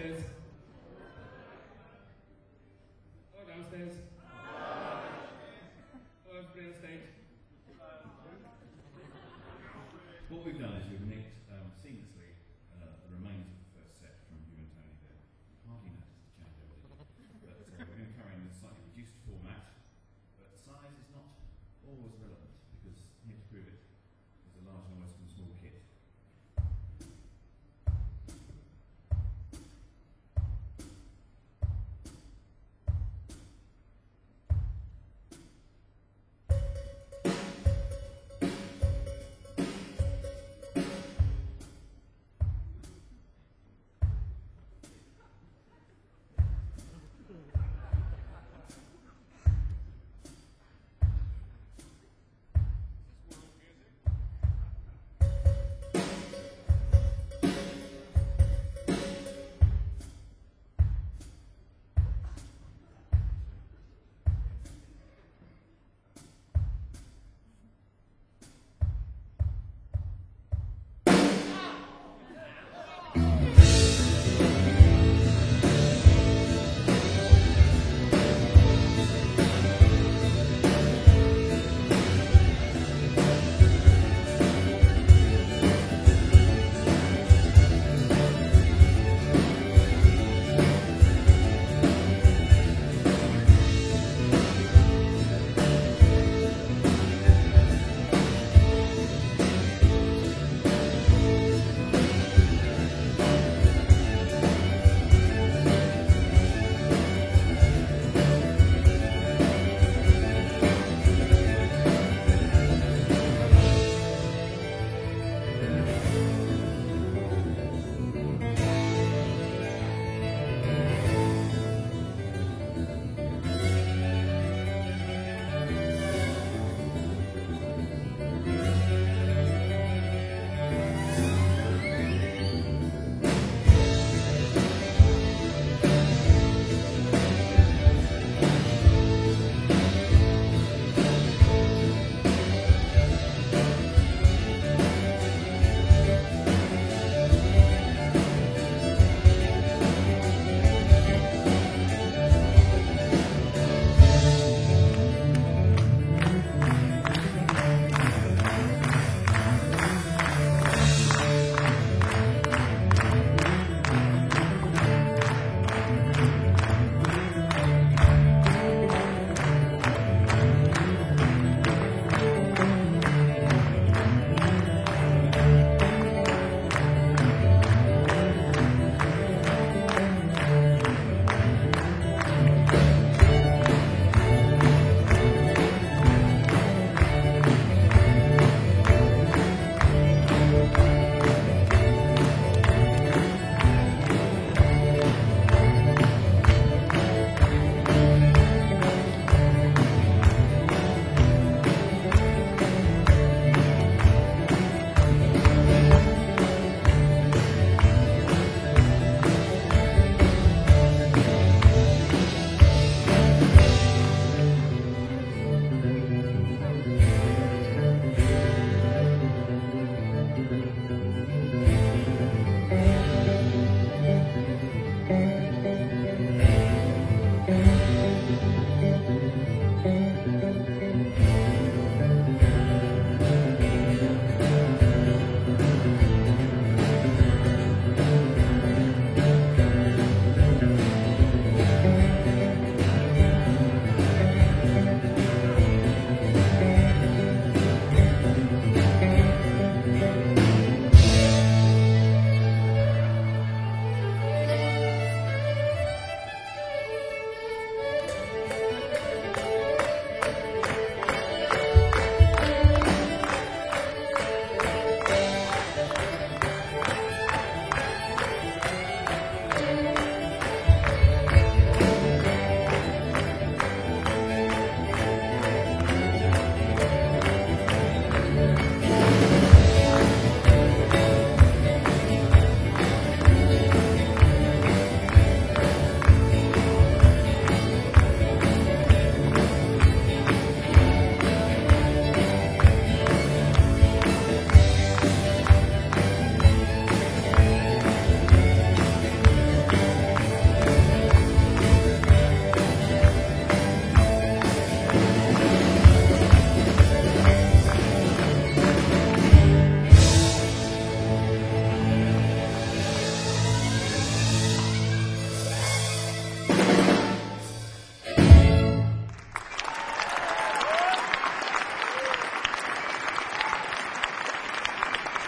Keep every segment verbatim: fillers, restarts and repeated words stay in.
upstairs. Hello, downstairs. Hello, everybody on stage. What we've done is we've nicked um, seamlessly uh, the remains of the first set from you and Tony there. Hardly noticed the changeover, did you? But uh, we're going to carry on in a slightly reduced format, but size is not always relevant because here to prove it is a large noise from a small kit.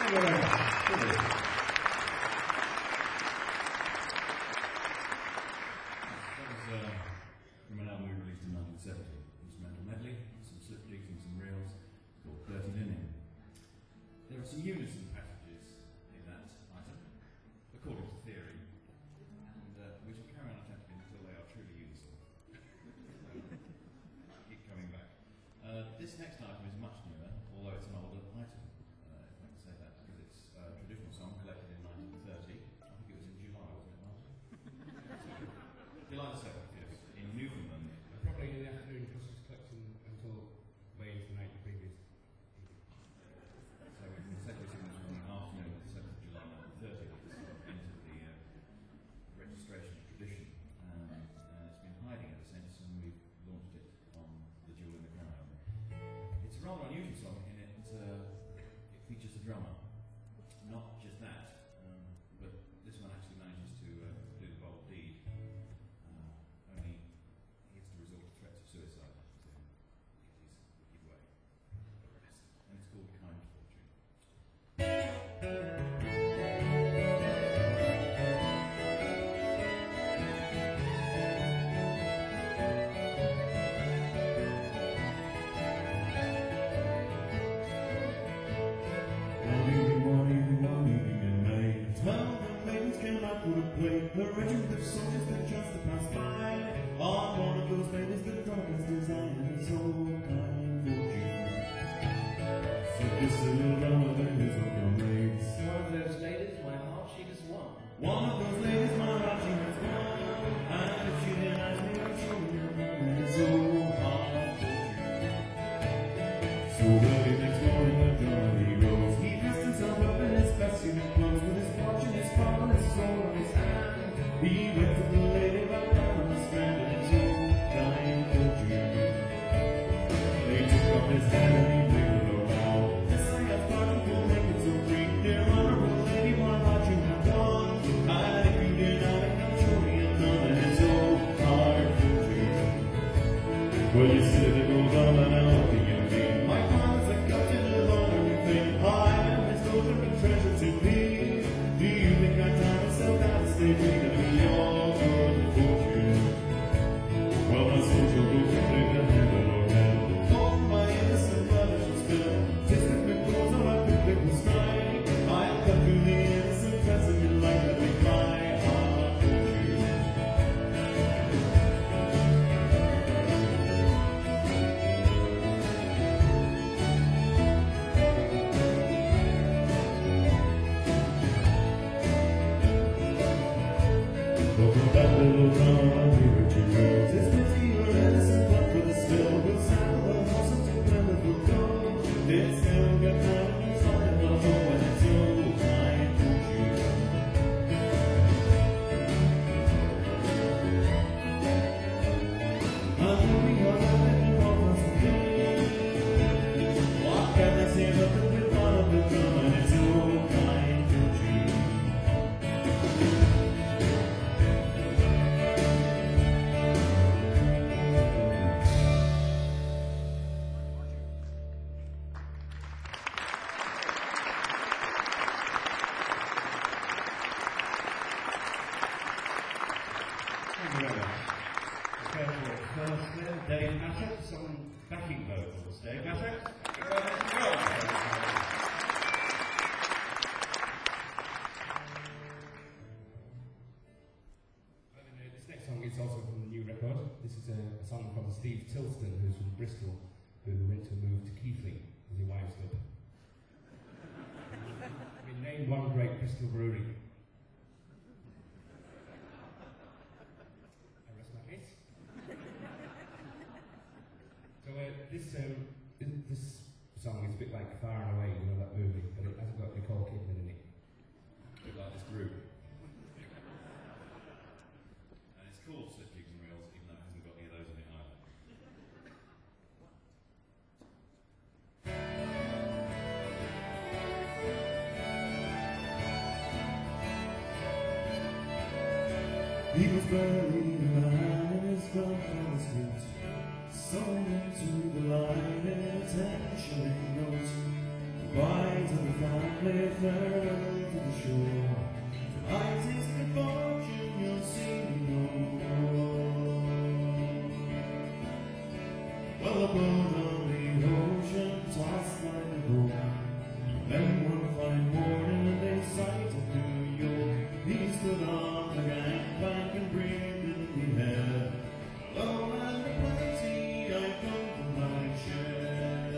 you very much. That was uh, from an album we released in nineteen seventy. Instrumental medley, some slip jigs and some reels, called Dirty Linen. There are some unison passages in that item, according to theory, and uh, we shall carry on attempting until they are truly unison. Keep coming back. Uh, this next item is much newer, although it's an older item, uh, if I can say that, because it's a traditional song collected in nineteen thirty. I think it was in July, wasn't it, Martin? July the seventh, yes, in Newfoundland. Probably in the afternoon because it's collecting until way into the night the previous. So we can safely assume it was in the afternoon of the seventh of July nineteen thirty that this sort of entered the uh, registration tradition. Um, and it's been hiding ever since, and we've launched it on the Jewel in the Crown. It's a rather unusual song in it. Uh, it features a drummer. Not just that, um, but this one actually manages to uh, do the bold deed. Uh, only he has to resort to threats of suicide to get his wicked way. And it's called Kind Fortune. The regiment of soldiers that just to pass by on one of those ladies that God has designed his own kind fortune. So this little drama that is on your mates. One of those ladies, my heart she has won. One of those ladies, my heart she has won. And if she denies me, I'm sure you'll know his own hard fortune. So early next morning, the drama he rose. He dressed himself up in his best union clothes, with his watch and his crop and his sword on his hand. He went to the lady right down on the strand and his own kind fortune. They took off his hat and he wiggled around. Yes, I have pardon for making so free. Dear honorable lady, my heart you have won. And if you deny it, I'm sure you know that his own hard fortune. Well, you said it goes on and on, what do you mean? My father's a captain of honor and fame. I am his daughter and treasure to me. Do you think I tie myself down to stay free? Your good fortune. Well, my soul shall go from heaven to heaven or hell. All my innocent brothers shall spill. Distant because all I could live was mine. I'll cut through the innocent present in life that make my heart fortune. That little drama I'll be with you. It's pity you're innocent, but for the spill, we'll saddle the horses together, we'll go. It's still got time, it's nothing but a hole when it's your kind fortune. I know we are living for us again. What can I say but that we're part of the drama, and it's your kind fortune. Dave Massett, some backing vocals. Dave Massett. This next song is also from the new record. This is a, a song from Steve Tilston, who's from Bristol, who went to move to Keighley as he winds up. I mean, name one great Bristol brewery. I rest my case. So uh, this, um, this this song is a bit like Far and Away, you know that movie, but it hasn't got Nicole Kidman in it. A bit like this group. And it's called Slip Jigs and Reels, even though it hasn't got any of those in it either. He was buried alive in his grandfather's feet, sewn into the line in a ten shilling note. Why to the family fell to the shore? I taste the fortune you'll see no more. Well, a boat on the ocean tossed like a boat. Then one fine morning they sighted New York. He stood on the gangplank and breathed in the air. Alone and plenty, I come to my share.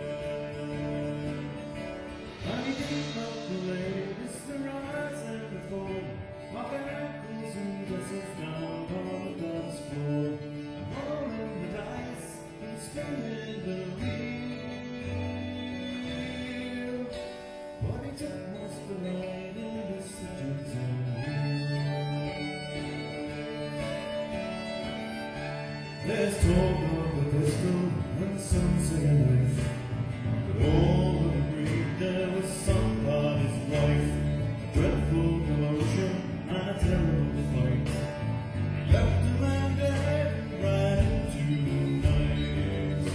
And he came up the latest, the rise and the fall, of their ankles and dresses down on the dance floor. And rolling the dice and spinning the wheel. But he took most of the night in his subjects and there's talk of the pistol and some say a knife, but all agreed there was somebody's wife. A dreadful commotion and a terrible fight. He left a man dead and ran into the night.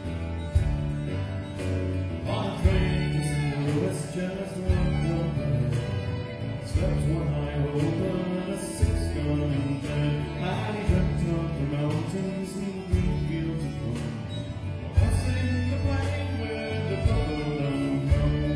On a train to Saint Louis, just walked up ahead. Slept one eye open and a six-gun in bed. And he dreamt of the mountains and the green fields of home, crossing the plain where the buffalo roam.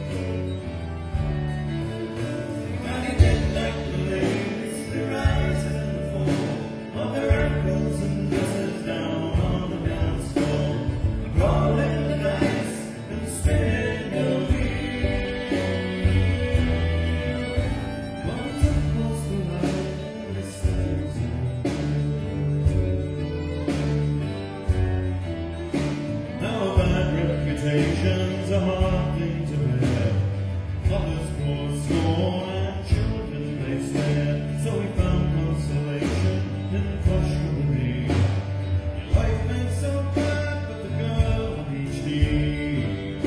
And he did like the ladies, they rise and the fall, of their ankles and dresses down on the dance floor, rolling the dice and spinning the wheel. But it took most of the night and they said it was now bad reputation's a hard thing to bear. Mothers pour scorn and children they stare. So he found consolation in Koshkari. Life ain't so bad, but the girl on each knee.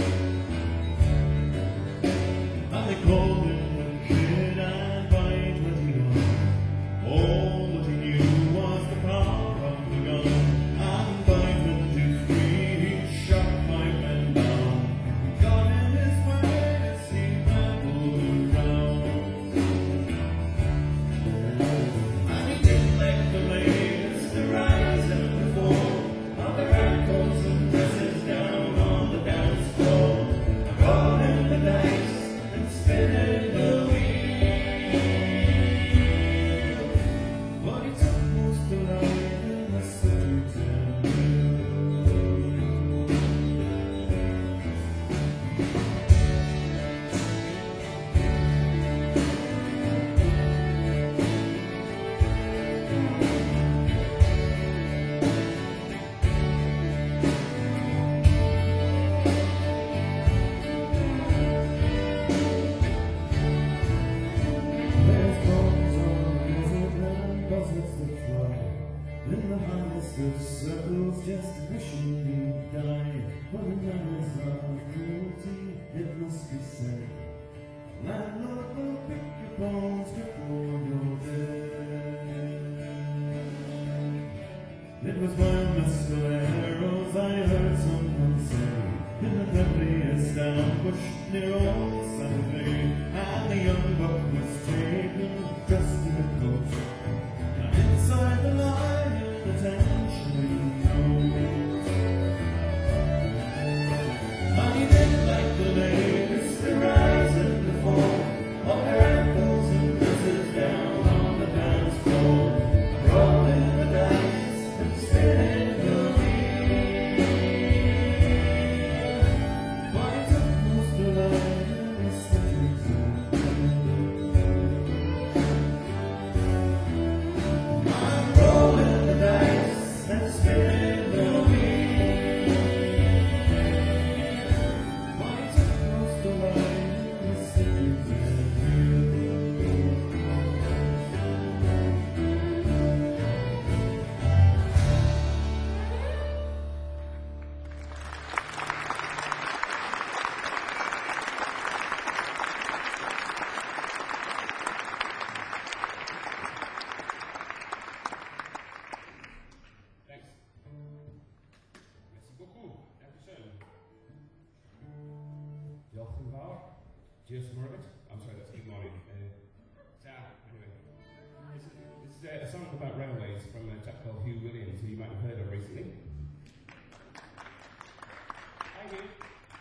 And they called him the kid, and by twenty-one, all that he knew was the power of the gun. And by twenty-three, he shot five men down. Got in his way as he rambled around. And he did like the ladies, the rise and the fall, of their ankles and dresses down on the dance floor, rolling the dice and spinning some more of it? I'm sorry, that's Good Morning. Uh, ah, anyway. This is, this is uh, a song about railways from a chap called Hugh Williams, who you might have heard of recently. Hi, Hugh.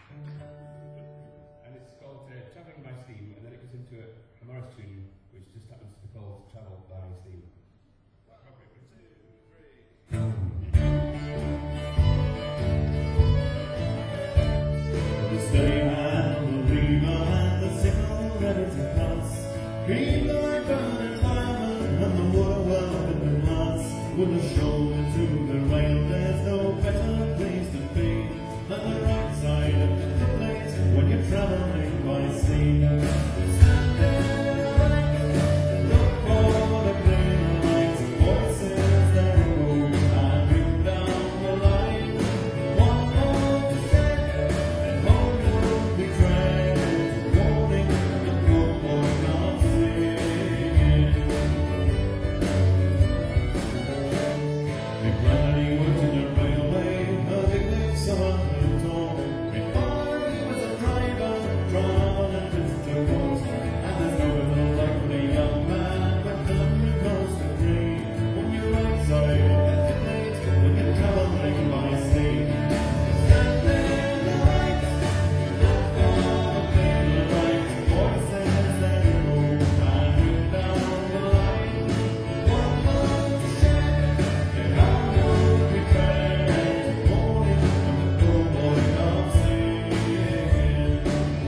And it's called uh, Travelling by Steam, and then it goes into a, a Morris tune, which just happens to be called Travel by Steam. The steady hand on the lever and the signal ready to pass. Green light burning fireman and the water well in the glass. With a shoulder to the rail, there's no better place to be than the right side of the plate when you're travelling by sea. Stand there, look for the green lights, voices that go and ring down the line. One more to check, and home you'll be dragged. Warning, the poor boy not singing. If gravity works in your railway, a big big summer will talk. Before he was a driver, drawn and just a horse. And there's no other likely young man but country close to free. When you're outside of the plate, when you're travelling by sea. Stand there in the light, look for the clear light. Voices that go and ring down the line. One more to share, and how you'll be dragged. Warning, when the poor boy comes singing.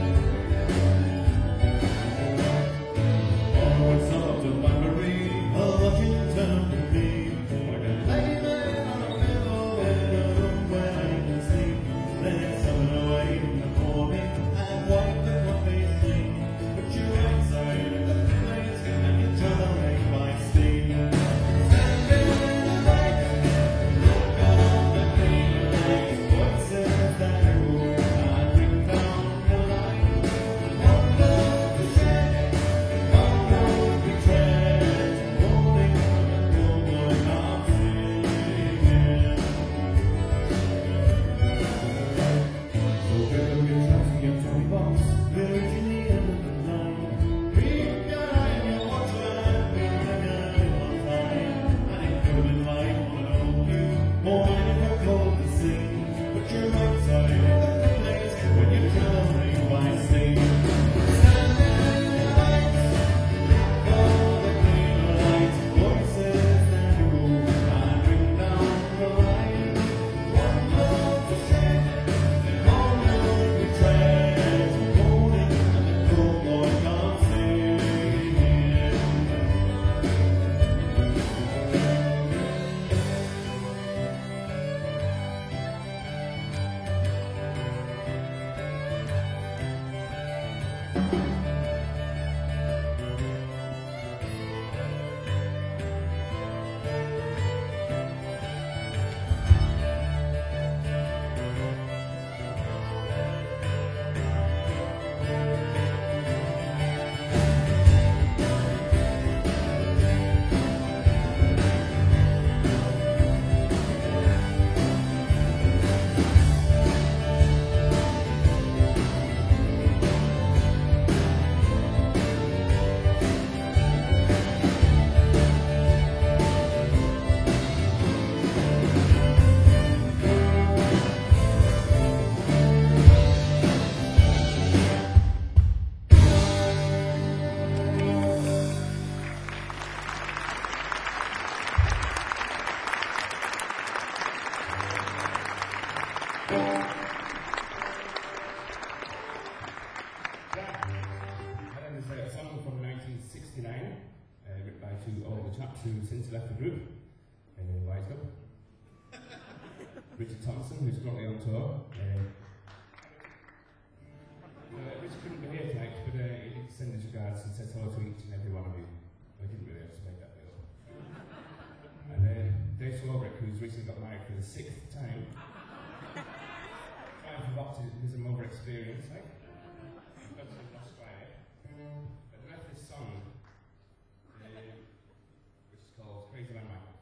Oh, it's not up to Banbury, or Washington to be. Like a layman on a pillow in a room where I can sleep. There's something away in the morning and wipe the coffee clean. But you're outside of the plate and you're travelling by steam. Stand in the light, look on the green light. Voices that go and ring down the line. One more to share, one more to tread. Warning, when the poor boy not singing. So pick up your traps and your toy box. We're reaching the end of the line. Keep your eye on your watch and be ready on time. And it could have been light on an old view, or in a cold to see. But you're outside of the place when you're travelling by sea. Stand in the light, look for the green light. Voices that go and ring down the line. One more to share, and all you'll be dragged. Warning, and the poor boy comes singing. And then there's a song from nineteen sixty-nine, uh, written by two older chaps who since left the group. Uh, Wised Up. Richard Thompson, who's currently on tour. Uh, uh, Richard couldn't be here tonight, but uh, he did send his regards and says hello to each and every one of you. I didn't really have to make that deal. And uh, Dave Slobrick, who's recently got married for the sixth time. Trying for optimism over experience, right? That's in Australia. But I left this song, uh, which is called Crazy Man Michael.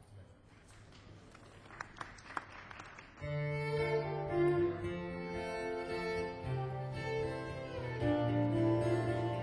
Thank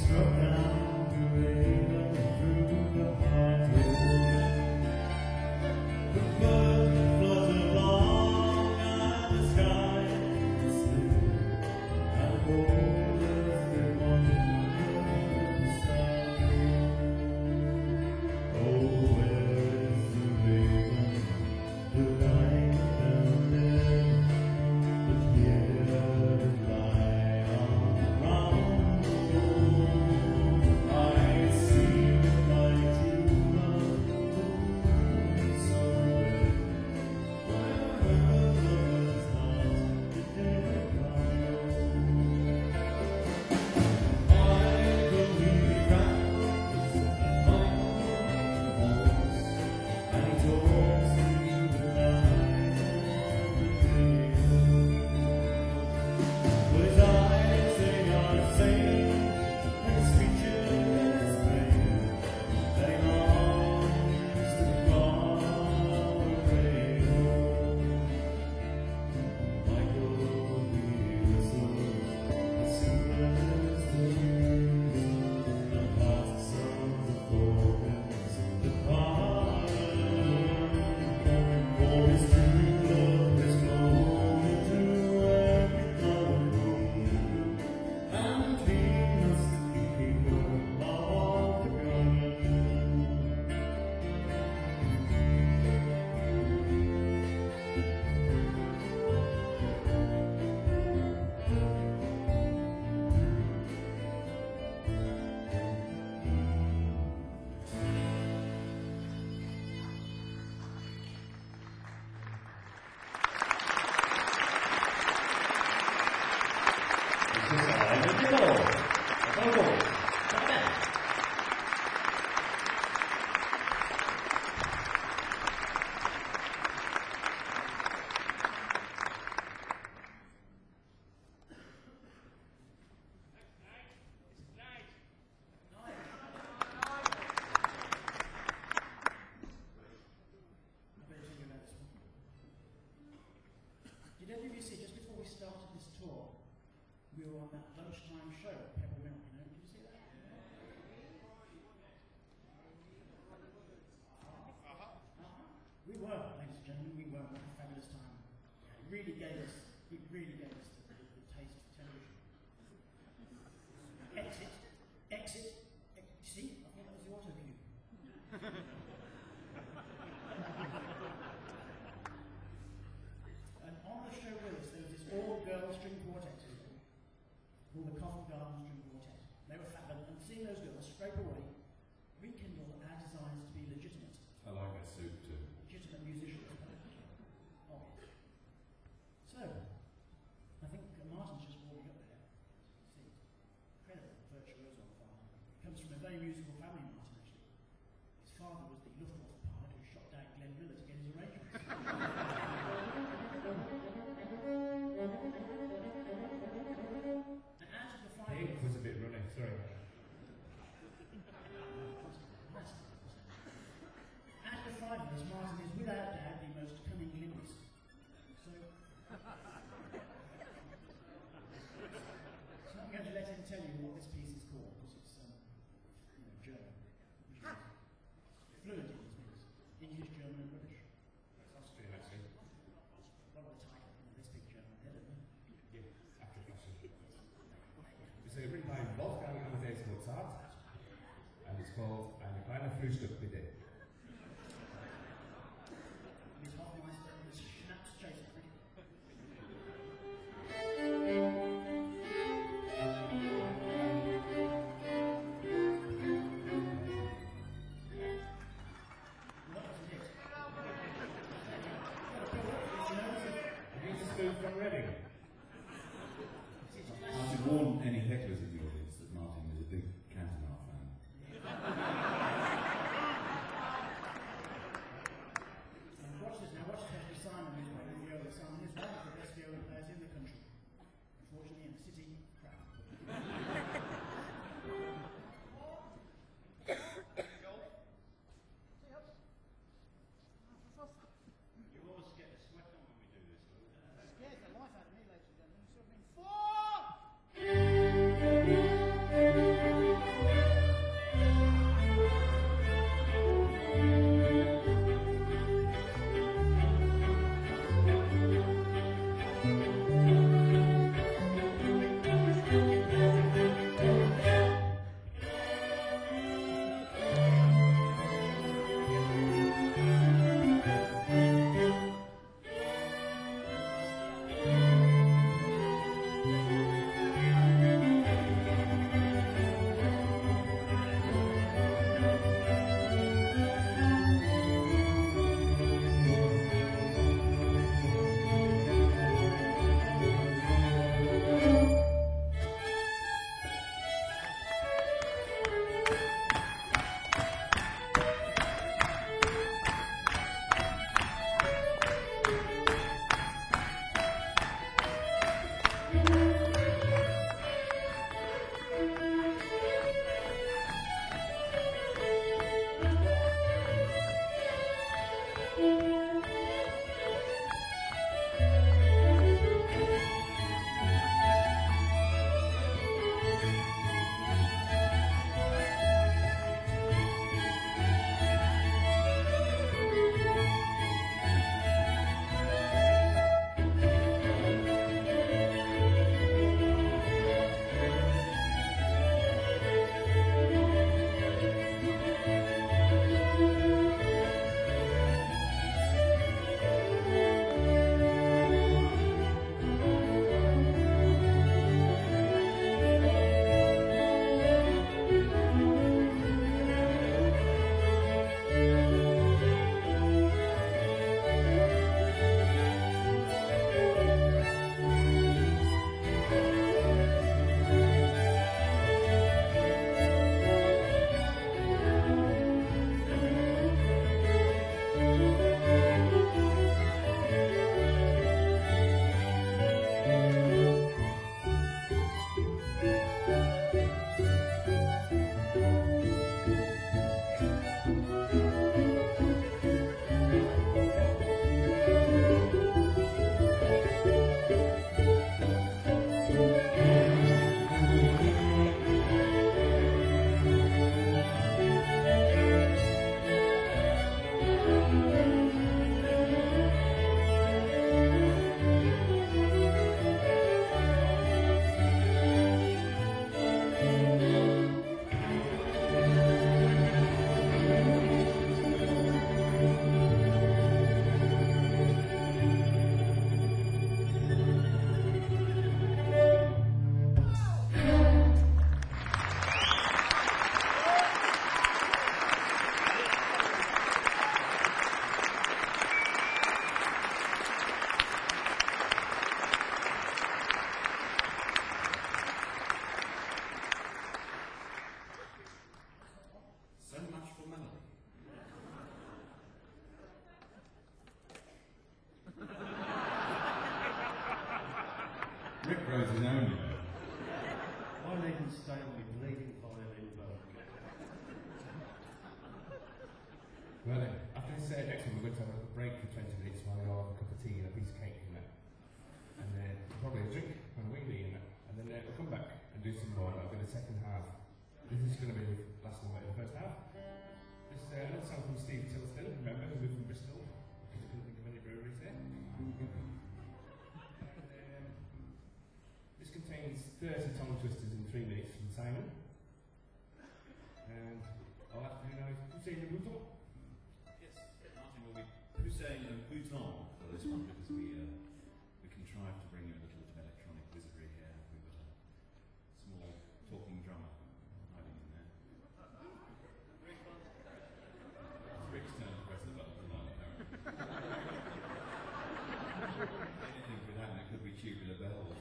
Did any of you see, just before we started this tour, we were on that lunchtime show at Pebble Mill, you know? Did you see that? Uh-huh. We were, ladies and gentlemen, we were. What a fabulous time. It really gave us, it really gave us the, the, the taste of television. Exit, exit, ex- see? I thought that was the auto cue. And on the show with us, there was this all-girl string quartet called the Covent Garden String Quartet. They were fabulous, and seeing those girls straight away rekindled our desires to be legitimate. I like that suit too. Legitimate musicians. Oh. So, I think uh, Martin's just warming up there. See, incredible virtuoso father. He comes from a very musical family, Martin, actually. His father was the Luftwaffe pilot who shot down Glenn Miller to get his arrangements. And out of the five The ink was a bit running, sorry. Out of the five of us, Martin is without doubt the most cunning linguist. So, so I'm going to let him tell you what this piece is called, because it's um, you know, German, which is fluent in his things. English, German, and British. That's Austrian, actually. What a title, you know, they speak German, they don't know. Yeah, after fashion. It's uh, written by Wolfgang Amadeus Mozart, and it's called Eine kleine Frühstück bitte. His Hofmeister and his Schnaps chaser. Well, that wasn't it. Here's a spoon from Reading. I should warn any hecklers in the audience that Martin is a big Cantona fan. Now watch this, now watch Tessie Simon, who's playing the viola. Simon is one of the best viola players in the country. Unfortunately, in the city, crap. You always get a sweat on when we do this, though. Scares the life out of me, ladies and gentlemen. So, I mean, four! Well then, after this uh, next one, we're going to have a break for twenty minutes while we all have a cup of tea and a piece of cake and that. And then probably a drink and a wingly and that. And then uh, we'll come back and do some more, and I'll do the second half. This is going to be the last one in the first half. This is uh, another song from Steve Tilston, remember, who moved from Bristol, because I couldn't think of any breweries there. And, um, this contains thirty tongue twisters in three minutes from Simon. And all I have to do now is say the bouton. Yes, Martin will be Hussein and Bouton for this one because we uh, we contrived to bring you a little bit of electronic wizardry here. We've got a small talking drummer hiding in there. It's Rick's turn to press the button tonight, apparently. Anything could happen, it could be tubular bells.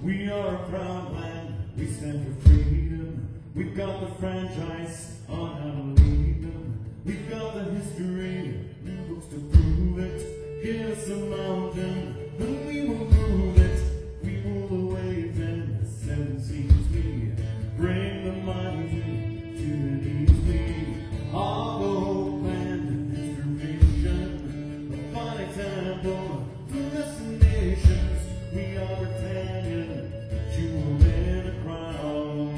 We are a proud land, we stand for freedom. We've got the franchise on how to lead them. We've got the history, new books to prove it. Give us a mountain, and we will move it. We rule the waves and the seven seas. We bring the mighty to the easy. All the hope and its provision. A fine example for us nations. We are Britannia, jewel in a crown.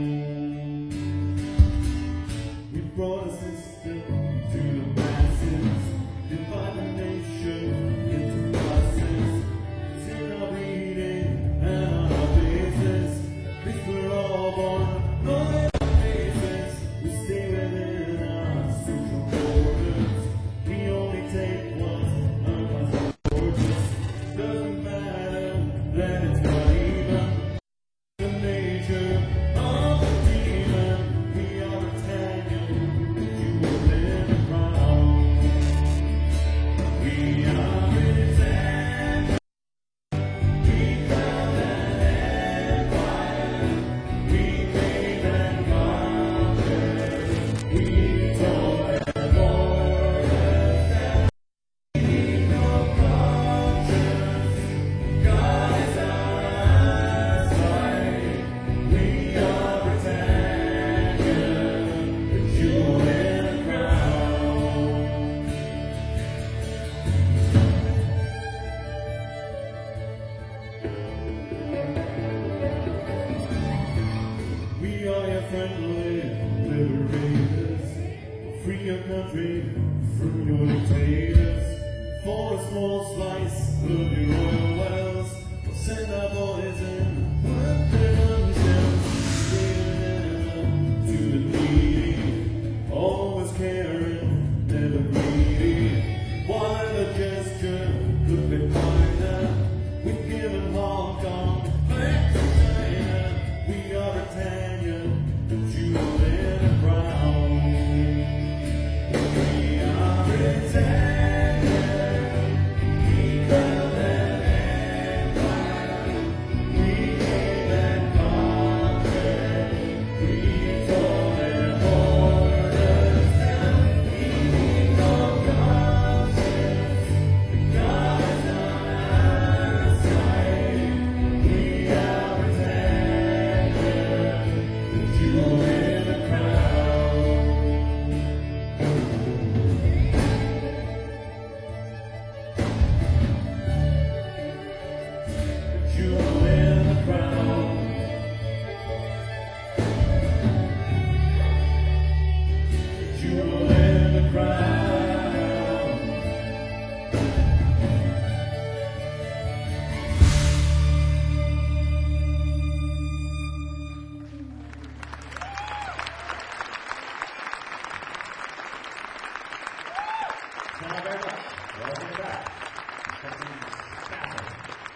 We brought a system to the masses, divide the nation into classes. Take our bleeding and our bases. This we're all born, no basis. We stay within our social borders. We only take what our passports. Doesn't matter that it's not even the nature of the demon. We are Britannia, you will live a crown. We are Britannia. We found an empire. We made and conquered. We tore their borders down. We need no conscience. God is our side. We are Britannia, the jewel in the crown. We are your friendly liberators. Free your country from your dictators. For a small slice of your oil wells, we'll send our boys in, work their themselves. To the needy, always caring, never greedy. Why the gesture, look behind her. We've given Hong Kong back to China. We are Britannia, the jewel in a crown. We are Britannia. We found an empire. We came and conquered. We tore their borders down. We need no conscience. God is on our side. We are Britannia, the jewel in the crown. The jewel in the crown. The jewel in the crown. Thank you very much. Welcome back. Captain Stafford.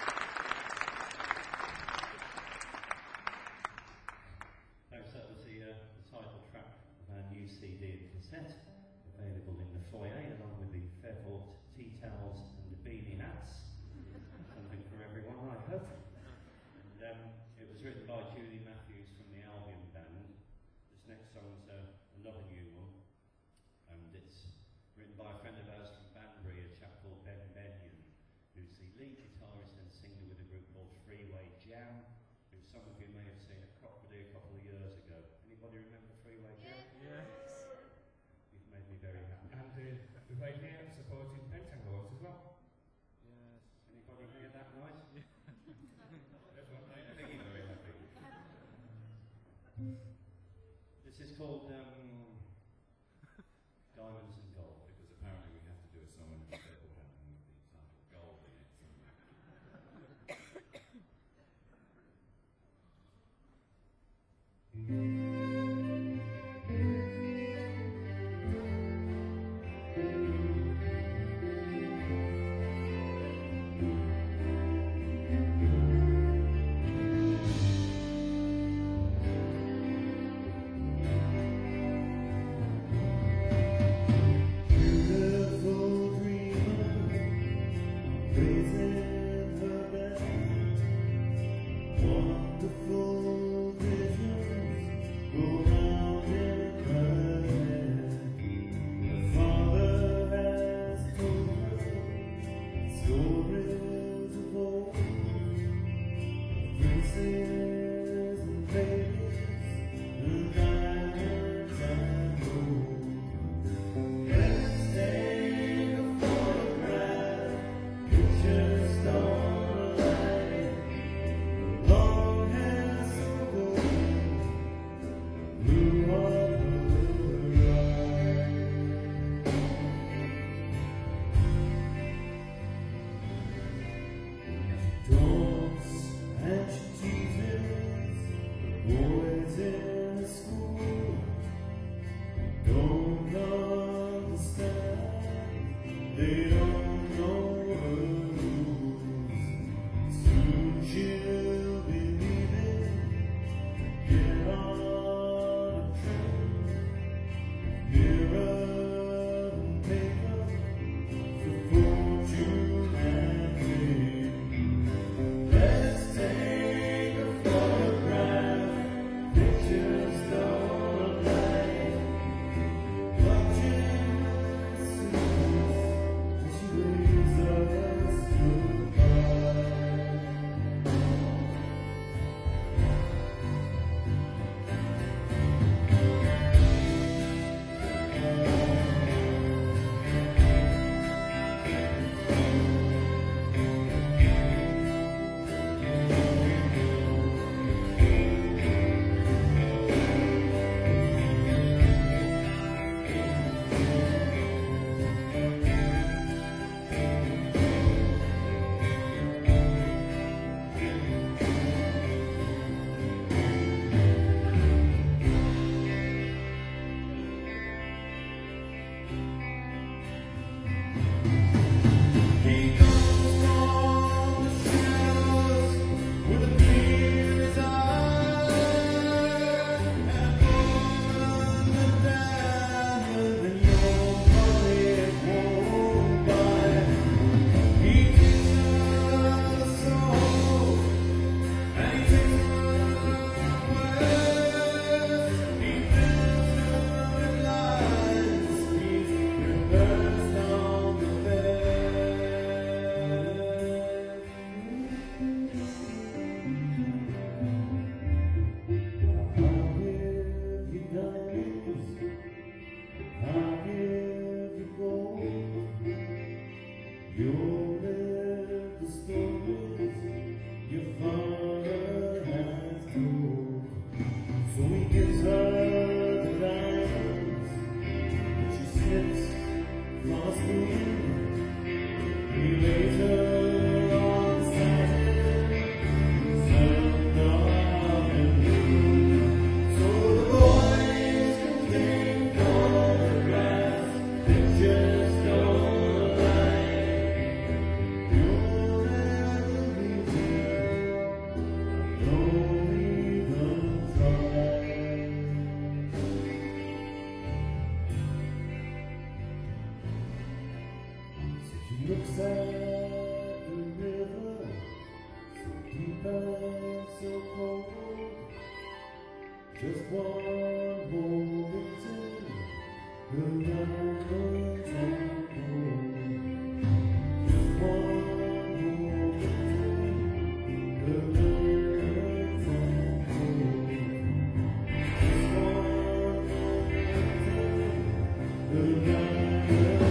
Thanks, that was the, uh, the title track of our new C D and cassette, available in the foyer, along with the Fairport tea towels and the beanie hats. Something for everyone, I hope. And, um, it was written by Julie Matthews from the Albion Band. This next song's uh, another new one, and it's written by a friend of ours from Banbury, a chap called Ben Benyon, who's the lead guitarist and singer with a group called Freeway Jam, who some of you may have seen at Crockpedy a couple of years ago. Anybody remember Freeway Jam? Yes. You've made me very happy. And uh, the right here supporting Pentangles as well. Anybody hear that noise? That's what I Making me very happy. This is called um, Diamonds and Gold. Because apparently we have to do a song in the Fairport album with the title Gold in it somewhere. We Wonderful visions go round in her head. Her father has told her stories of old, of princes and babies and diamonds and gold. Let's take a photograph, pictures don't lie. Long hair so golden, blue of her eyes. She talks and she teases the boys in school. Don't understand, they don't know her rules. Soon she'll be leaving, get on a train. Mirror and paper for fortune and fame. Let's take a photograph, pictures don't lie. Watching as she waves us goodbye. He comes from the shadows with a clear eye, and more than diamond than your money won't buy. He gives her the soul, and he takes her words. He fills her with lies. He's reversed on the bed. I'll give you diamonds, I'll give you gold. You'll live the stories your father has told. So he gives her the diamonds, but she slips across the room. He lays her on the satin, sun dark and blue. So the boys can take photographs, pictures don't lie. You'll never leave me, don't even try. So she looks at the river, so deep and so cold. Just one more victim, her diamonds are gold. Just one more victim, her diamonds are gold. Just one more victim, her diamonds are gold.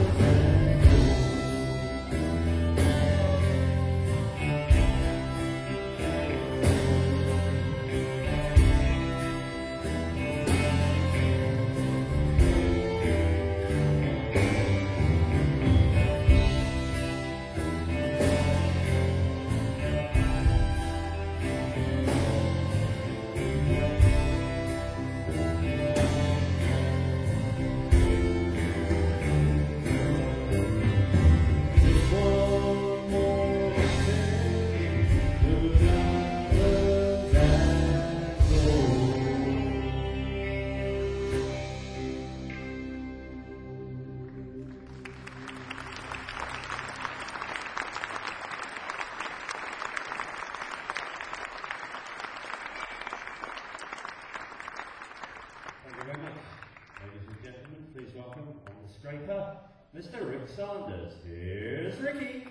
scraper, Mister Rick Sanders. Here's Ricky.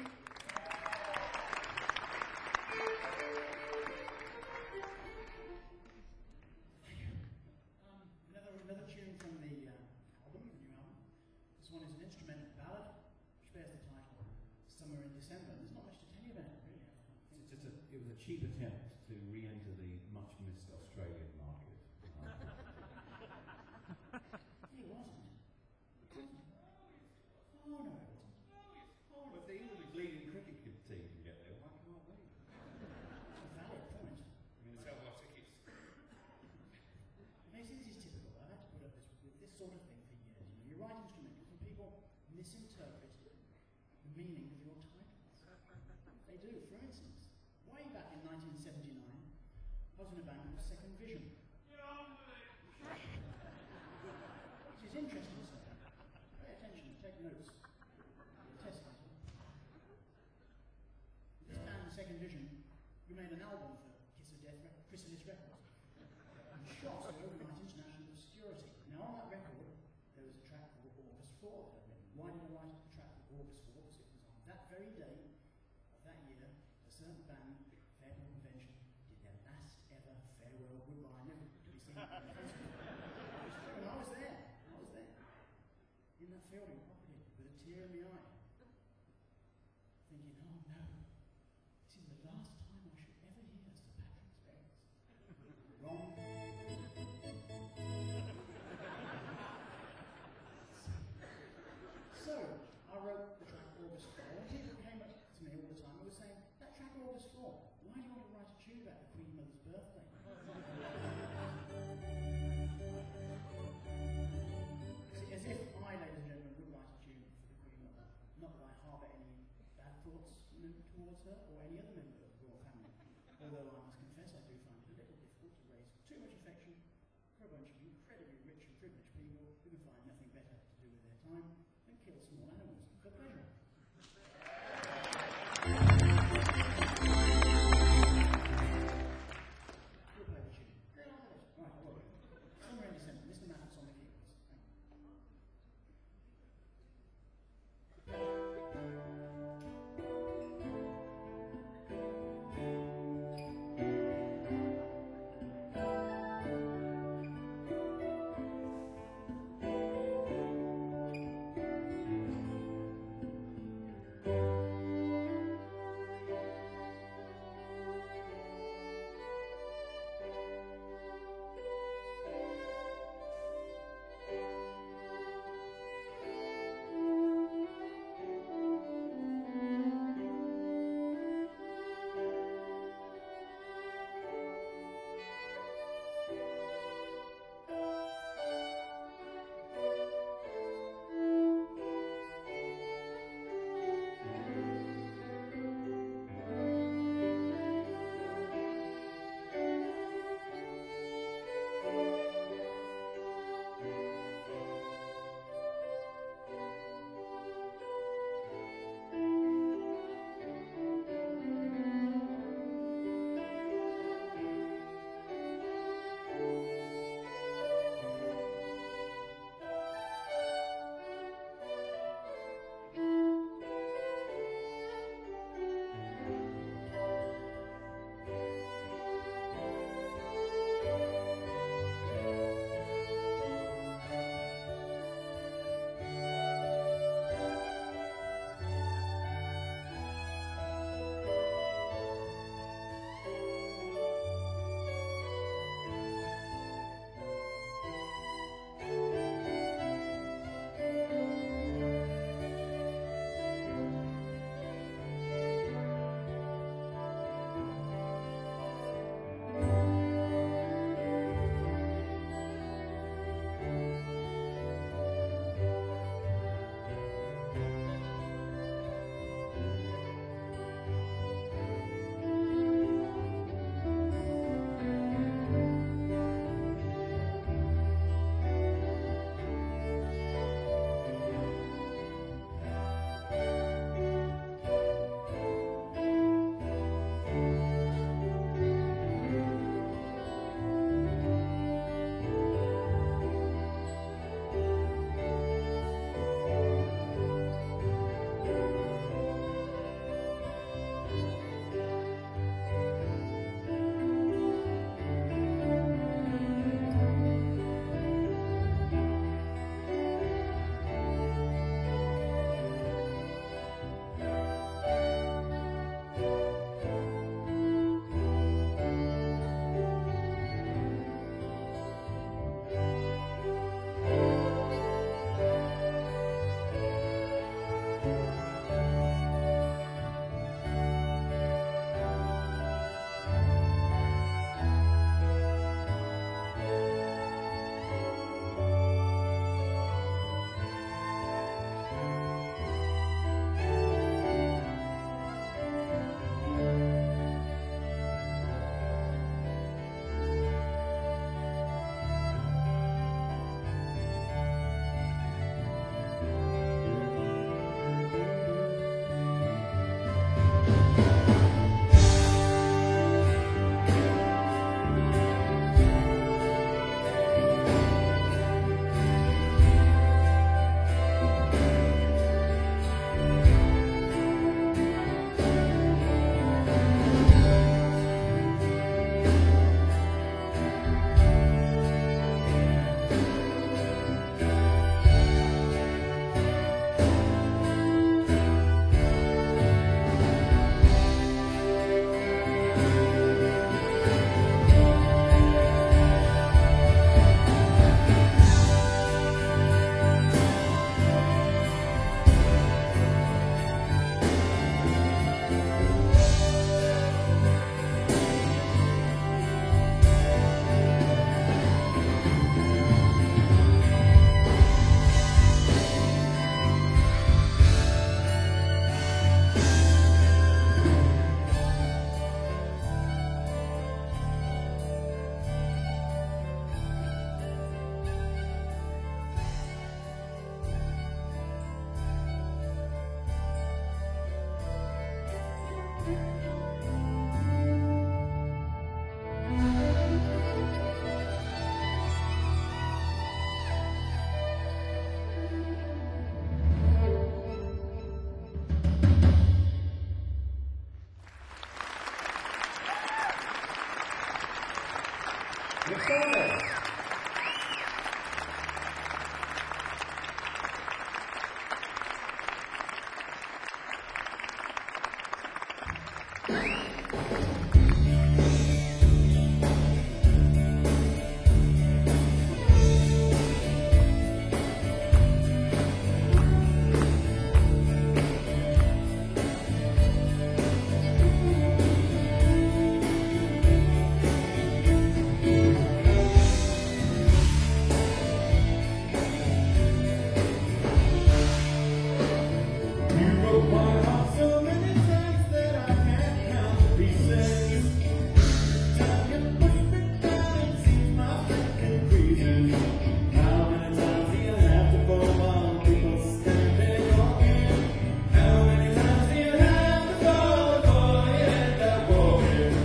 Um, another, another tune from the uh, album, the new album. This one is an instrumental ballad, which bears the title Summer in December. There's not much to tell you about it, really. It's just a, it was a cheap attempt to re-enter the much missed Australian market. It wasn't. It wasn't. Oh no, it wasn't. Oh, if the England leading cricket team can get there, why can't we? It's a valid point. I mean, Sell more tickets. You see, this is typical. I've had to put up this, with this sort of thing for years. You know, you write instrumentals and people misinterpret the meaning of your titles. They do. For instance, way back in nineteen seventy-nine, I was in a band called Second Vision. Which is interesting, sir. Pay attention, take notes. Test title. This band, Second Vision, we made an album for Kiss of Death, Rec- Chrysalis Records. And shot to overnight international obscurity. Now on that record, there was a track called August fourth. Why did I write a track called August fourth? Because it was on that very day of that year, a certain band, Fairport Convention, did their last ever farewell goodbye, never to be seen in concert. And I was there. I was there. In that filming property, with a tear in the eye. Thinking, oh no, this is the last time I should ever hear Sir Patrick's bells. Wrong. So, I wrote the track August fourth, and people came up to me all the time and were saying, that track August fourth, why do you want to write a tune about the Queen Mother's birthday? See, as if I, ladies and gentlemen, would write a tune for the Queen Mother. Not that I harbour any bad thoughts, you know, towards her or any other member of the royal family. Although I must confess I do find it a little difficult to raise too much affection for a bunch of incredibly rich and privileged people who can find nothing better to do with their time than kill small animals for pleasure. We'll play the tune. Right, I will. Somewhere in December, Mister Mathis on the keyboards. Thank you. Nick Saunders. You broke my heart so many times that I can't count the pieces. Time you push me down and sees my thinking freezes. How many times do you have to fall while people stand there talking? How many times do you have to fall before you end up walking?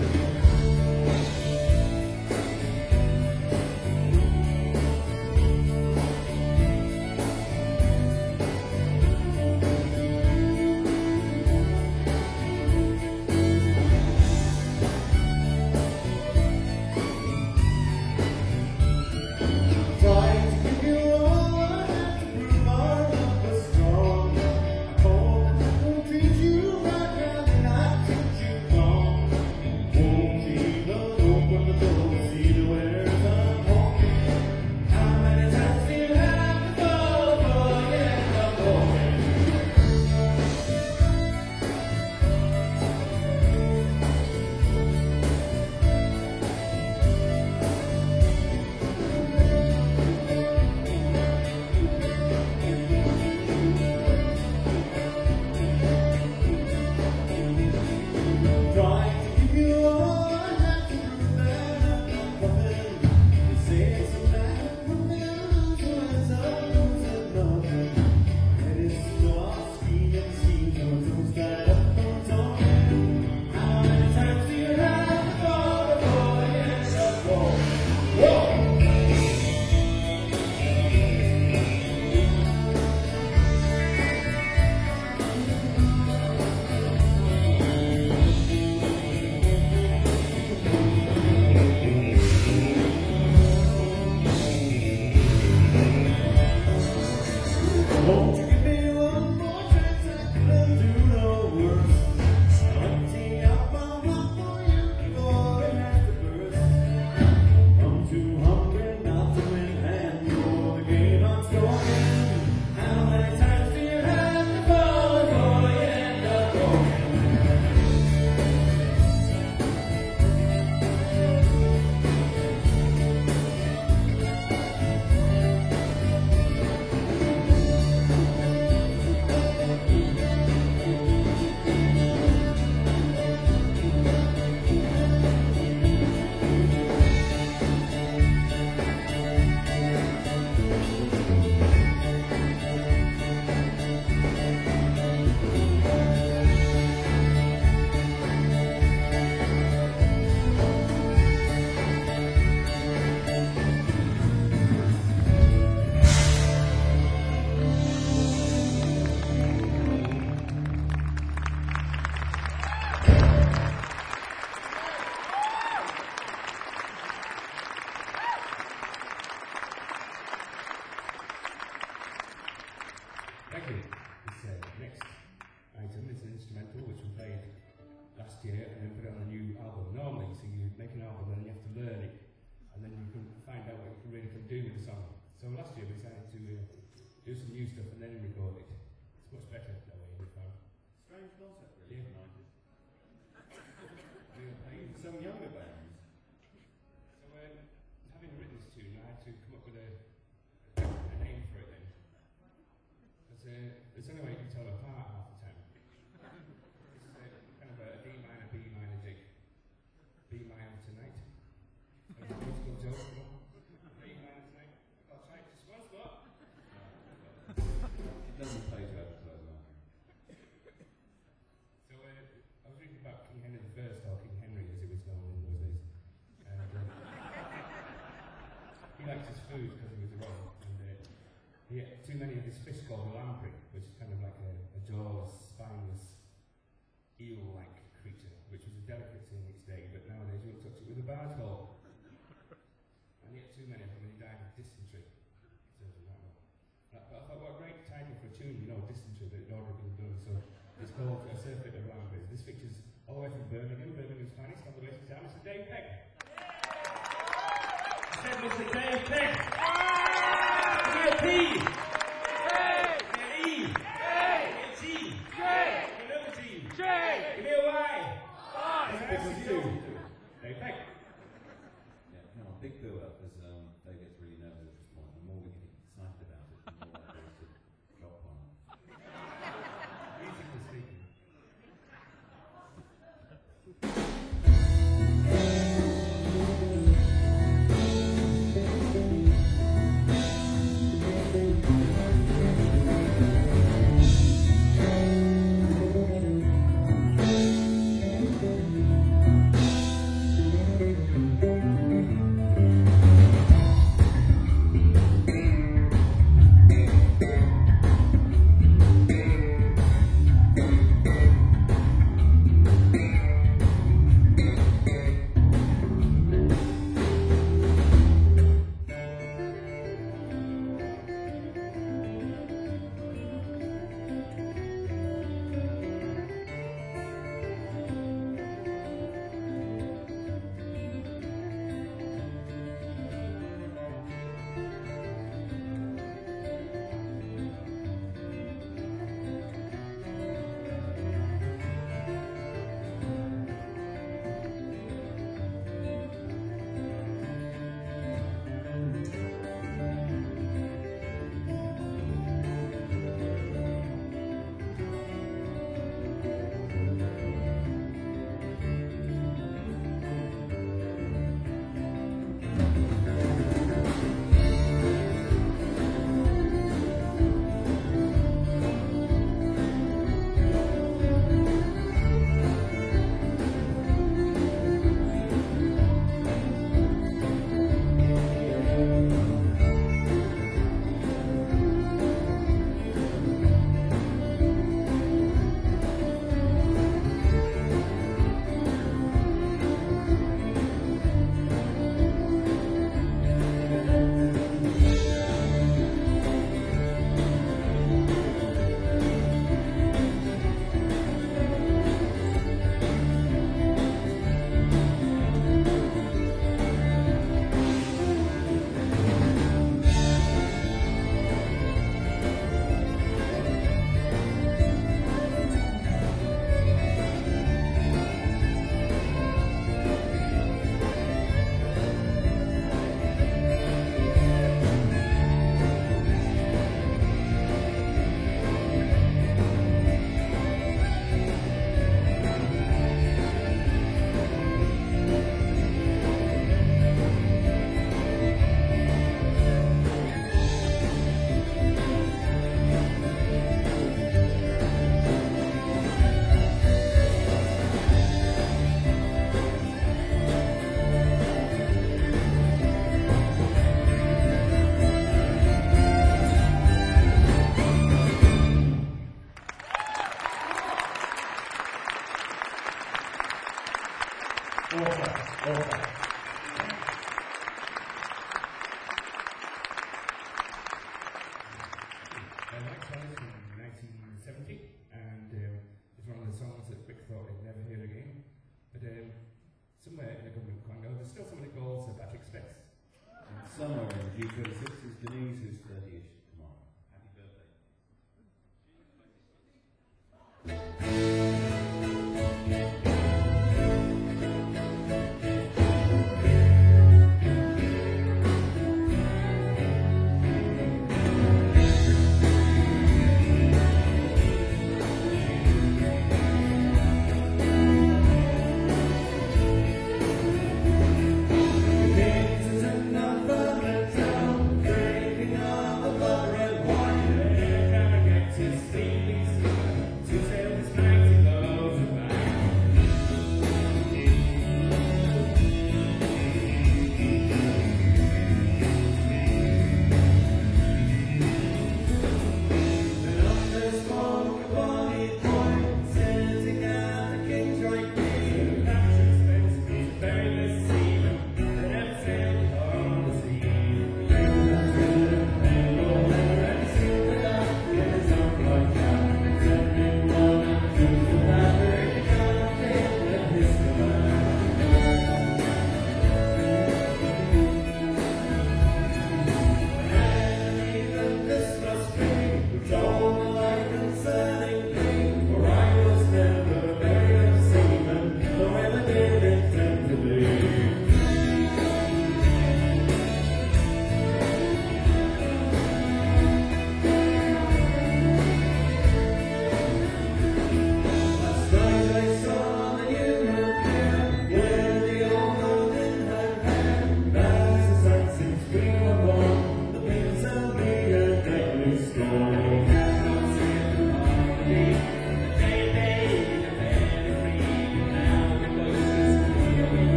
Trying to give you all I have to prove our love was strong. I hope that will treat you right now and I treat you wrong. Won't even open the door, see the wares I'm walking. How many times do you have to fall before you end up walking? Trying to give you all I have to prove that I'm not nothing. They say it's a matter for me to lose who ends up losing nothing. My head is so off, scheming, scheming, so don't stand up, don't talking. How many times do you have to fall before you end up walking? Whoa! Won't you give me one more chance? I couldn't do no worse. Emptying out my heart for you before it has to burst. I'm too hungry not to win, and you're the game I'm stalking. How many times do you have to fall before you end up walking? Thank you. This uh, next item is an instrumental which we played last year and then put it on a new album. Normally, so you make an album and then you have to learn it and then you can find out what you really can do with the song. So last year we decided to uh, do some new stuff and then record it. It's much better that way, we found. Strange concept, really, Yeah. for nineties. We were playing Some younger bands. So, um, having written this tune, I had to come up with a, a name for it then. Because uh, there's only way you can tell them apart half the time. This is a, kind of a D minor, B minor jig. B minor tonight. A musical joke, you know? B minor tonight. I'll try it just once more. It doesn't pay to advertise that. So, uh, I was reading about King Henry the First, or King Henry as he was known in those days. And, uh, he liked his food because he was a royal. And uh, he ate too many of this fish called a lamprey, which is kind of like a, a jawless, spineless, eel-like creature, which was a delicacy in its day, but nowadays you won't touch it with a barge pole. tune, you know, distant to the order of being done. So it's called A Circuit Around This. This features all the way from Birmingham, Birmingham's finest, on the latest time, Mister Dave Pegg. I said Mister Dave Pegg. Give me a P. Give me an E. Give me a T. Give me another T. Give me a Y. This is two. Dave Pegg. Yeah, come on, big build up as um, Dave gets really nervous at this point. The more we get excited about it, the more likely it is to drop on. Musically speaking. Somewhere in G thirty-six is Denise, who's thirty-ish tomorrow. Happy birthday. Another town, breaking all the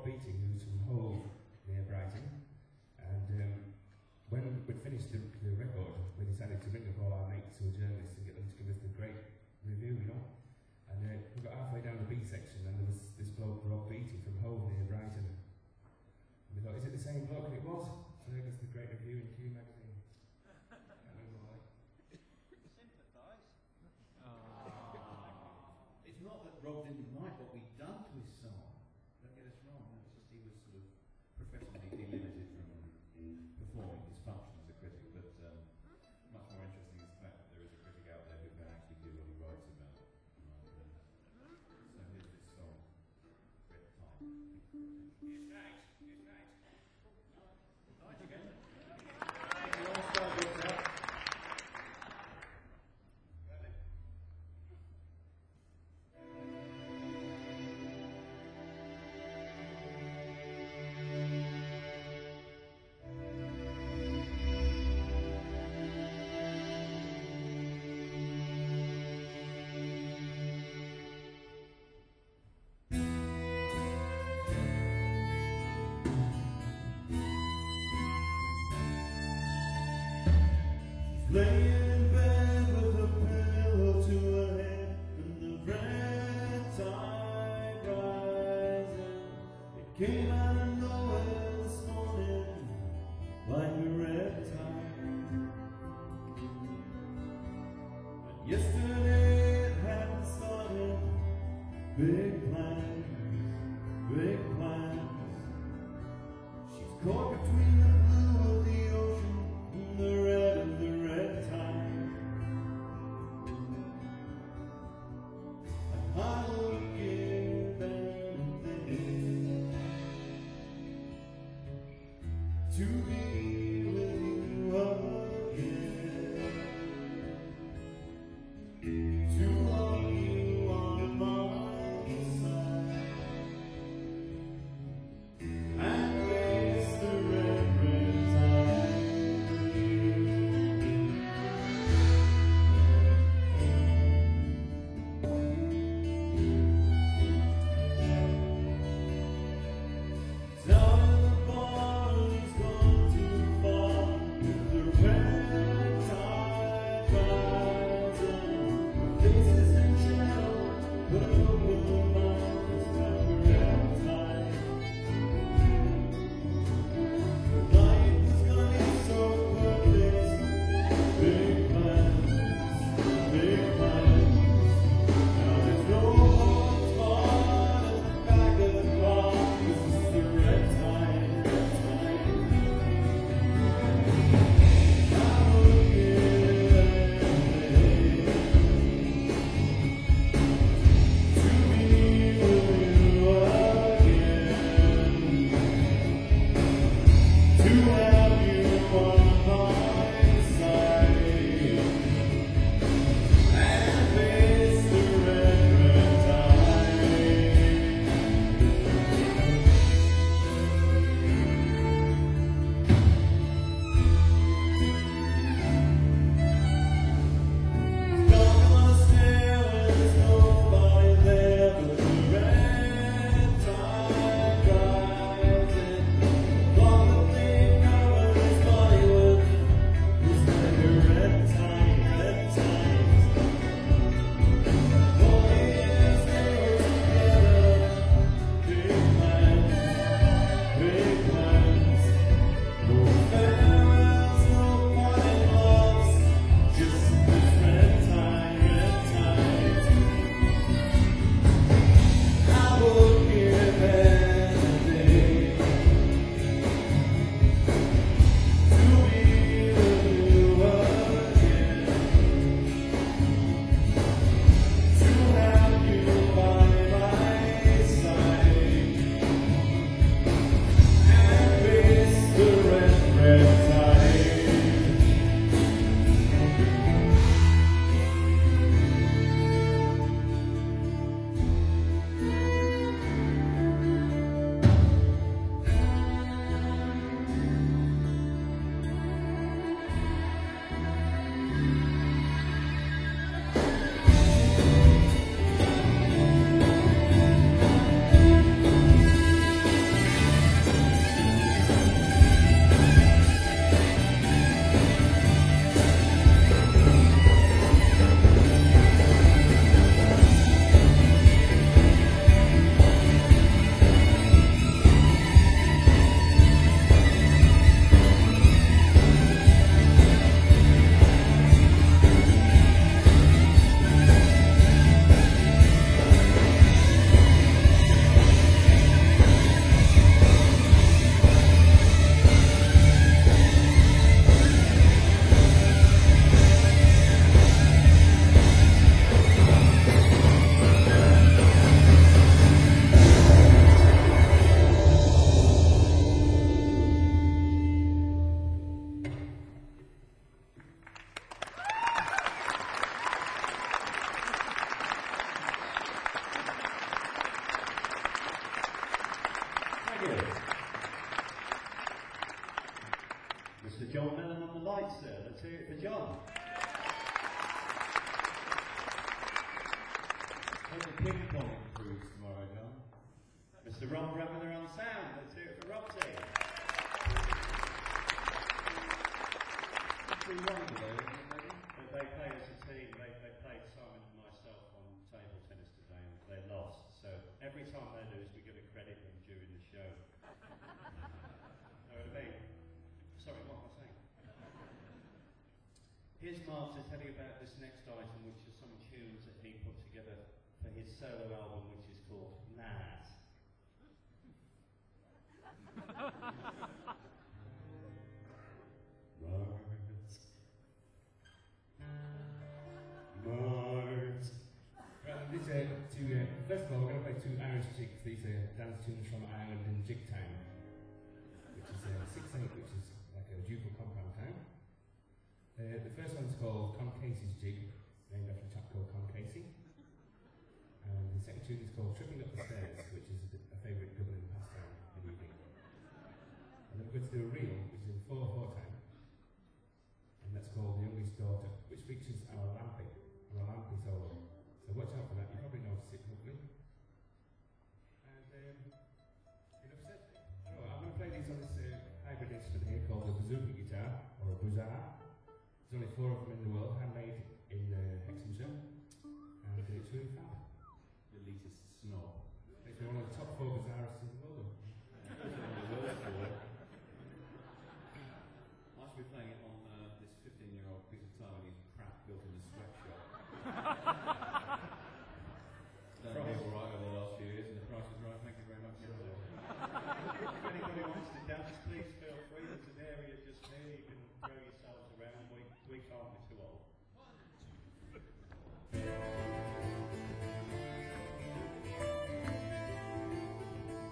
Beattie, who's from Hove near Brighton. And um, when we'd finished the, the record, we decided to ring up all our mates who were journalists and get them to give us the great review, you know. And uh, we got halfway down the B section and there was this bloke, Rob Beattie, from Hove near Brighton. And we thought, is it the same bloke? And it was. So they gave us the great review in Q magazine. Can't remember why. Sympathise. It's not that Rob didn't like what we'd done to his song. Don't get us wrong. It's just he was sort of professionally delimited from performing his function as a critic. But um, much more interesting is the fact that there is a critic out there who can actually do what he writes about. And, uh, so here's this song, Red Tide. It's right, it's right. Right again. Lay in bed with a pillow to her head and the red tide rising. It came out of nowhere this morning like a red tide. And yesterday it hadn't started. Big plans, big plans. She's caught between the blue of the ocean and the red of the red tide. I'm hardly looking anything to be with you again, to hold you on my side and face the red Thank you. Mister John Mellon on the lights there. Let's hear it for John. Hope the ping pong improves tomorrow, John. Mister Rob Brammer on sound. Let's hear it for Roxy. Three one today, isn't it, maybe? But they played as a team. They, they played Simon and myself on table tennis today, and they lost. So every time they lose, we give a credit them during the show. Know what I mean? Sorry, what am I saying? Here's Mark to tell you about this next item, which are some tunes that he put together for his solo album, which is called Naz. Mars. Right, these are two, uh, first of all, we're going to play two Irish jigs. These are dance tunes from Ireland in Jig Time, which is uh, six eight, which is like a ducal compound time. Uh, the first one's called Con Casey's Jig, named after a chap called Con Casey. And the second tune is called Tripping Up the Stairs, which is a, a favourite Dublin pastime in the evening. And then we're going to do a reel, which is in four four time. And that's called The Youngest Daughter, which features our Lampy, our Lampy solo. So watch out for that, you probably noticed it, hopefully. And um, enough said. So I'm going to play these on this uh, hybrid instrument here called the bazooka guitar, or a buzar. There's only four of them in the world, handmade in uh, Hexhamshire. And uh, it's really fab. The elitist snob. It's one of the top four bazarists in the world. I should be playing it on uh, this fifteen-year-old piece of Taiwanese crap built in a sweatshop. Done me all right over the last few years, and the price is right. Thank you very much. If anybody wants to dance, please feel free. There's an area just here. You can throw yourselves around. We, we can't be too old. Mars,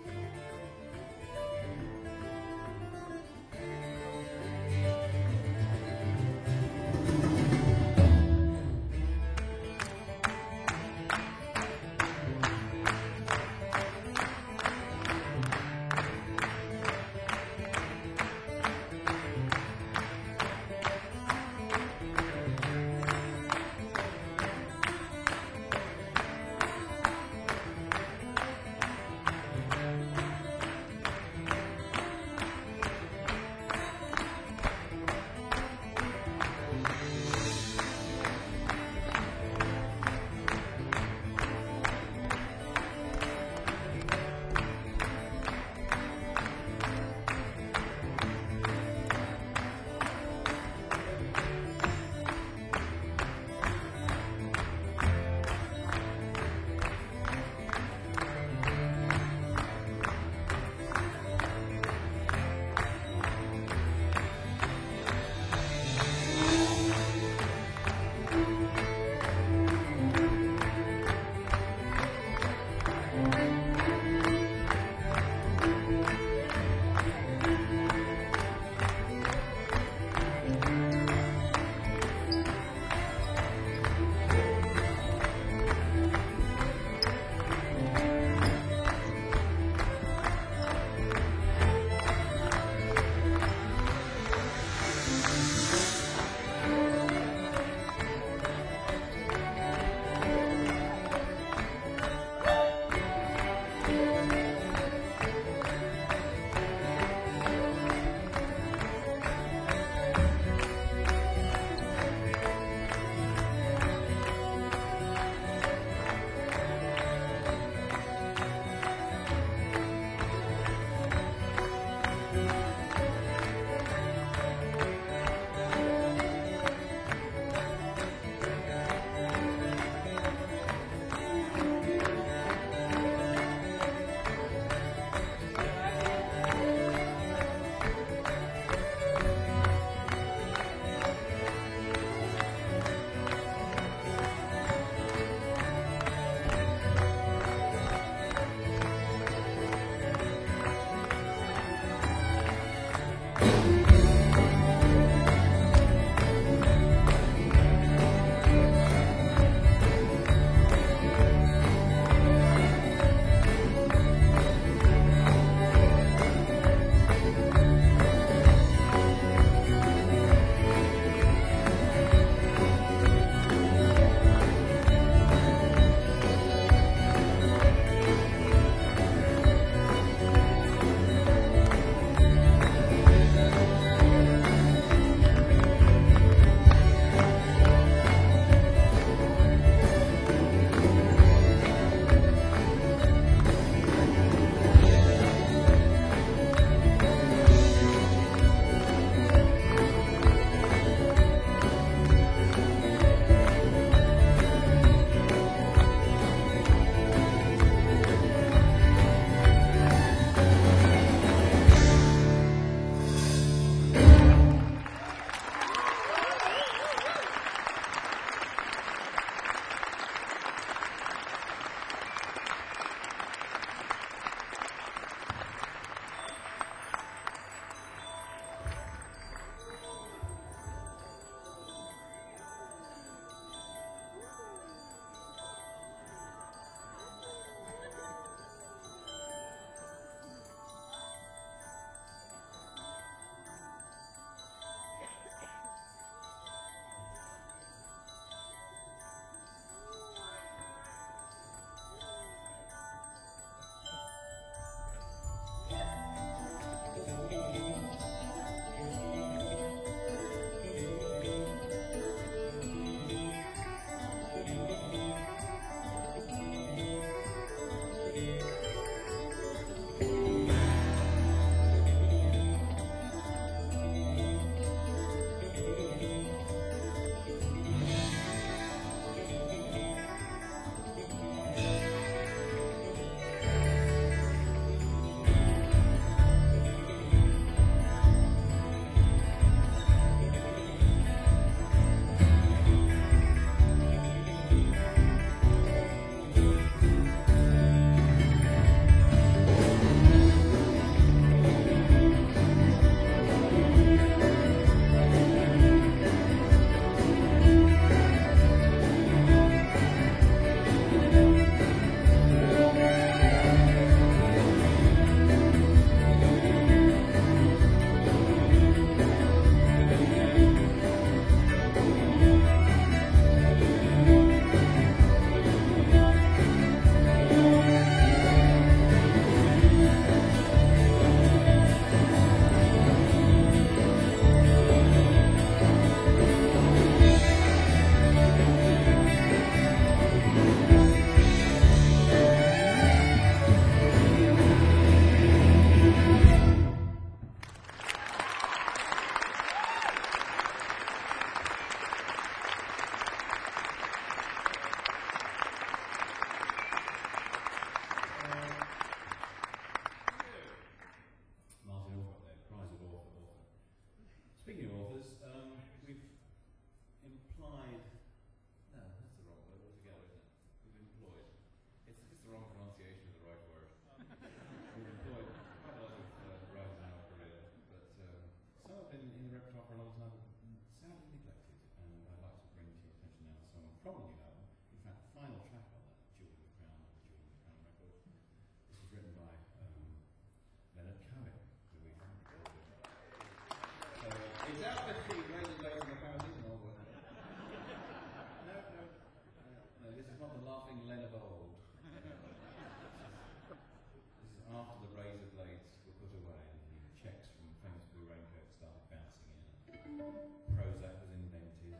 put away, the checks from famous blue raincoat started bouncing in, Prozac was invented,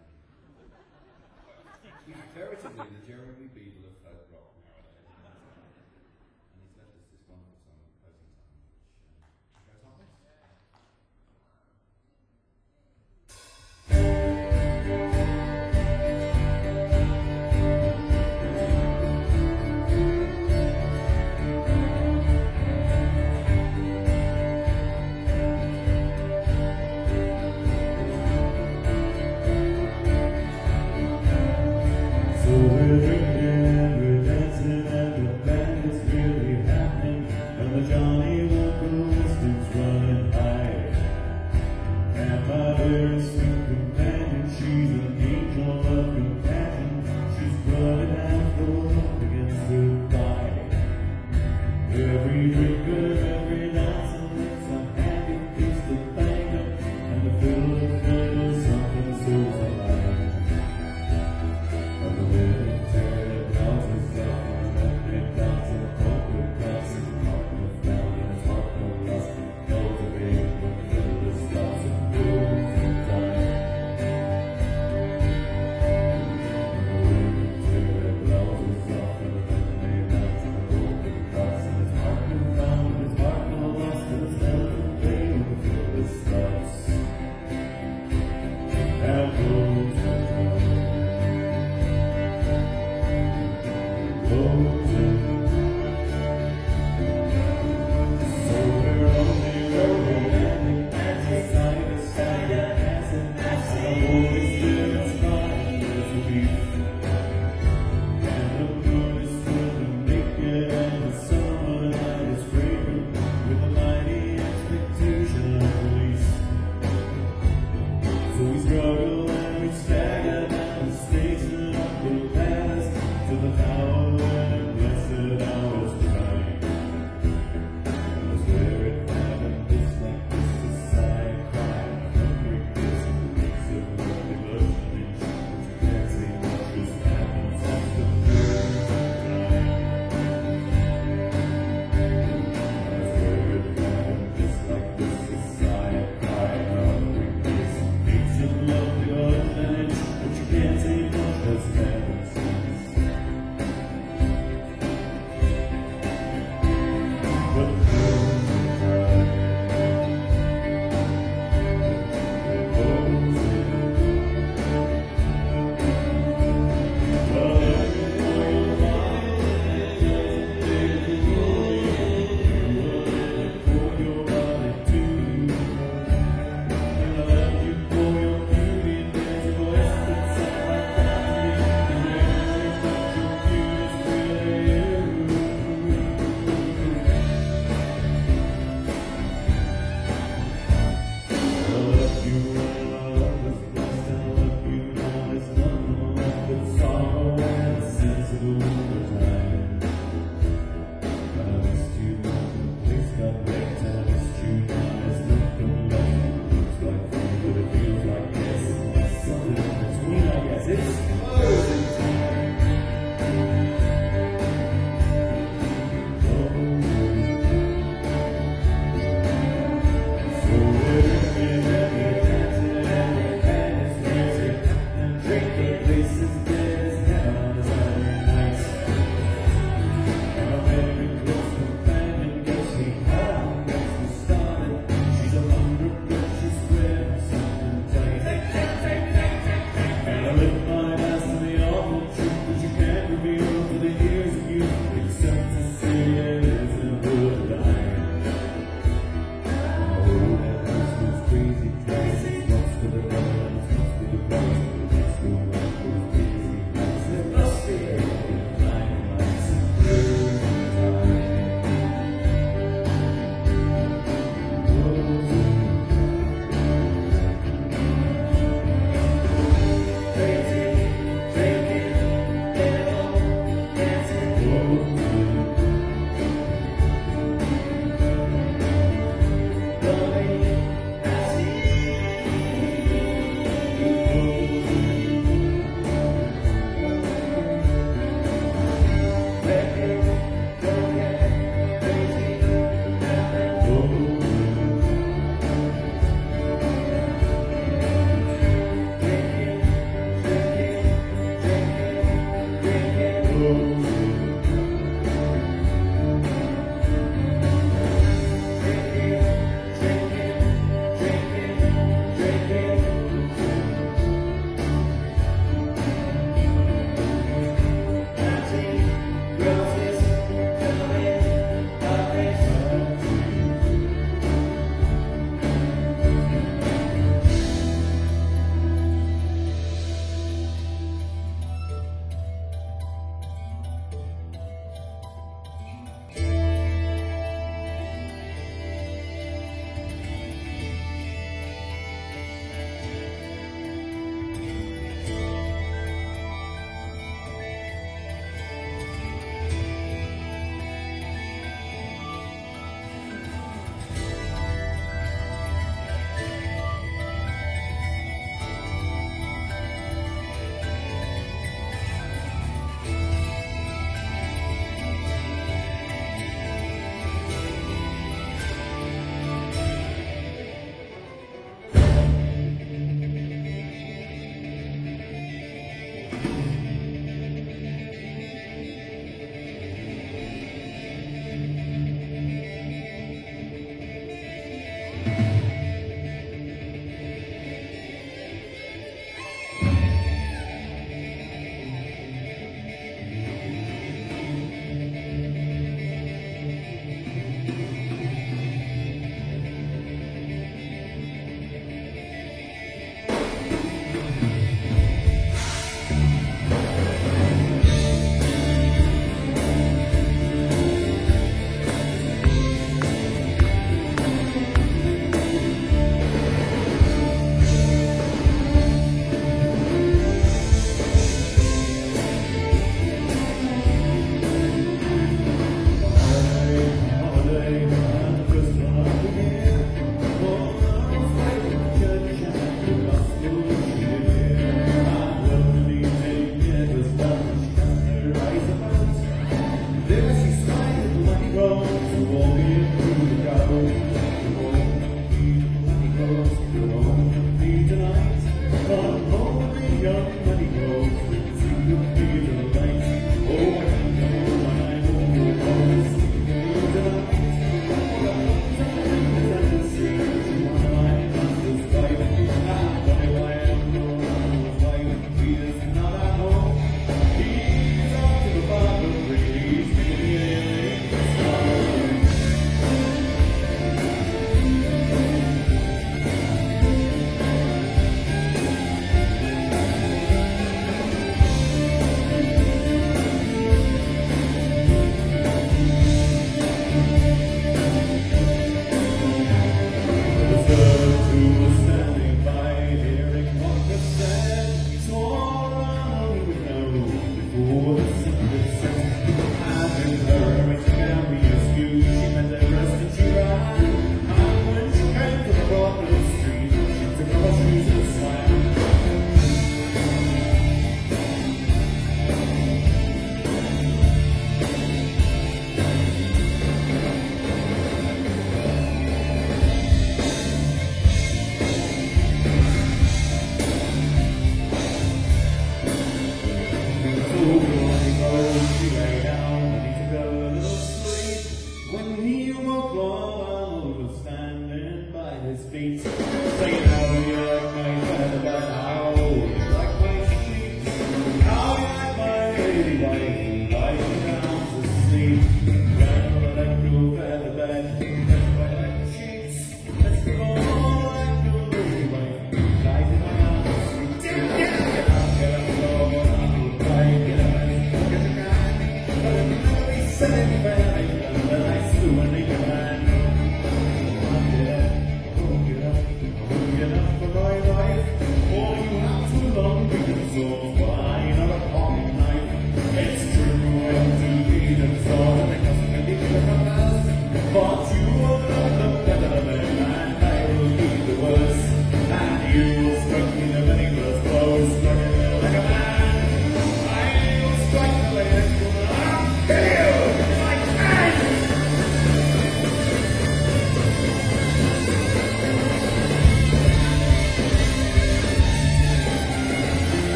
he's veritably the Jeremy Beadle of folk rock nowadays. And he's left us this wonderful song, Closing Time, which uh, goes like this. Thank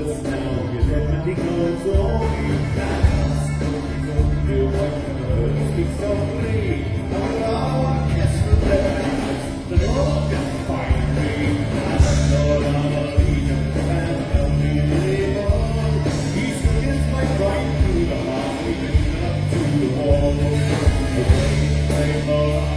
just now, with everything goes all you can. Stories of the white bird speak softly, and our orchestra plays the rock and find me. And all our legions and our really on. He swings my right through the heart, even up to the wall. Away, away, more.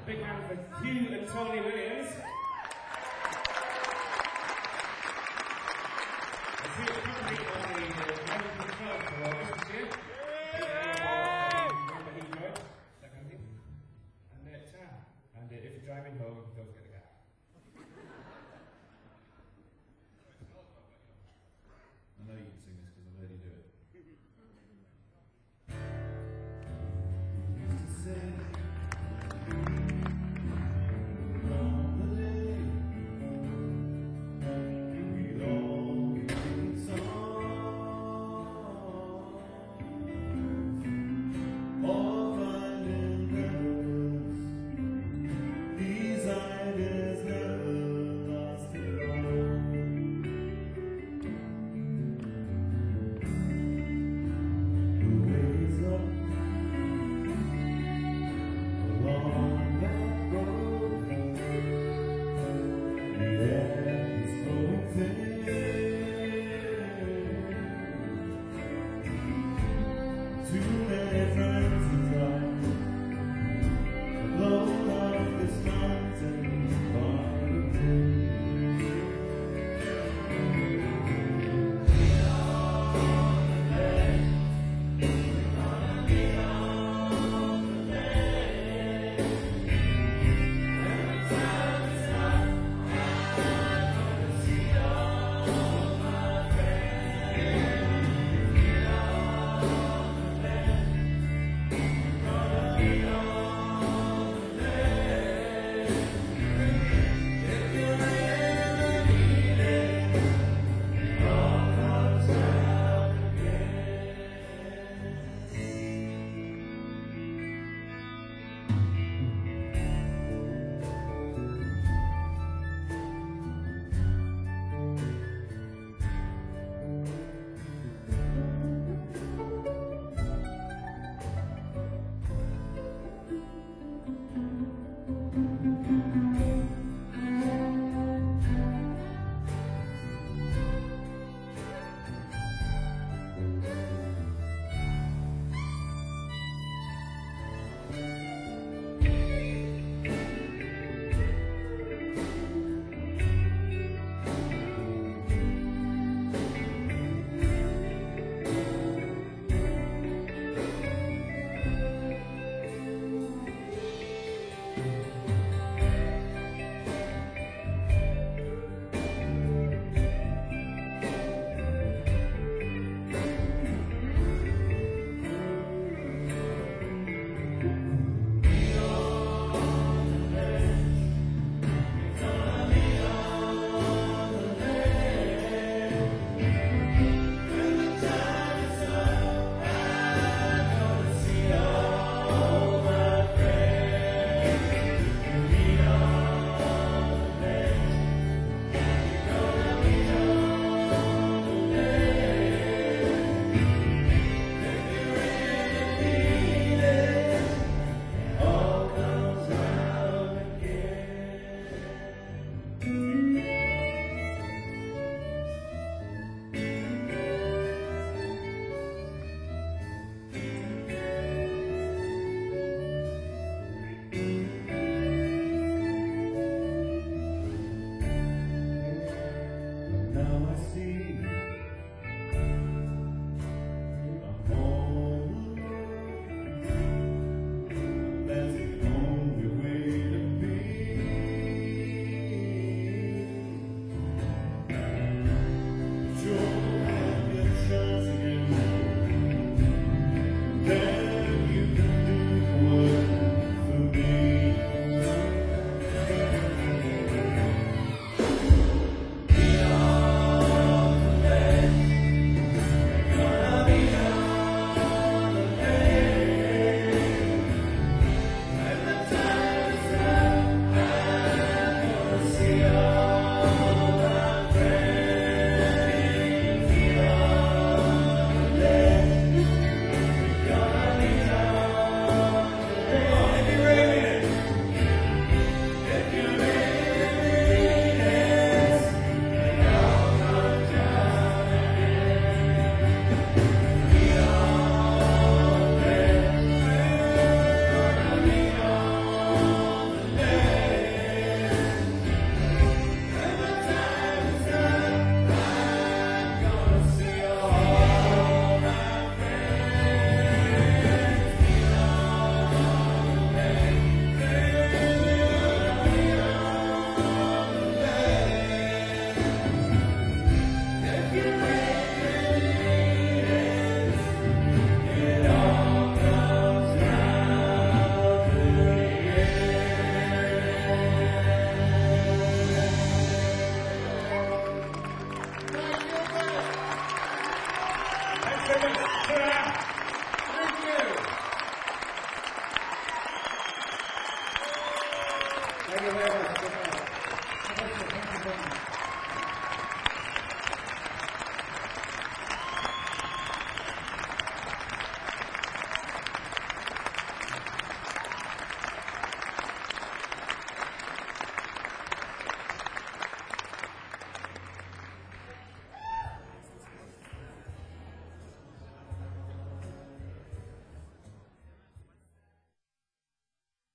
Big hand for Hugh and Tony Williams. I see it's currently on the eleventh and twelfth of August this year. Remember he joined, that kind of thing. And uh, Tam. And uh, if you're driving home, don't forget the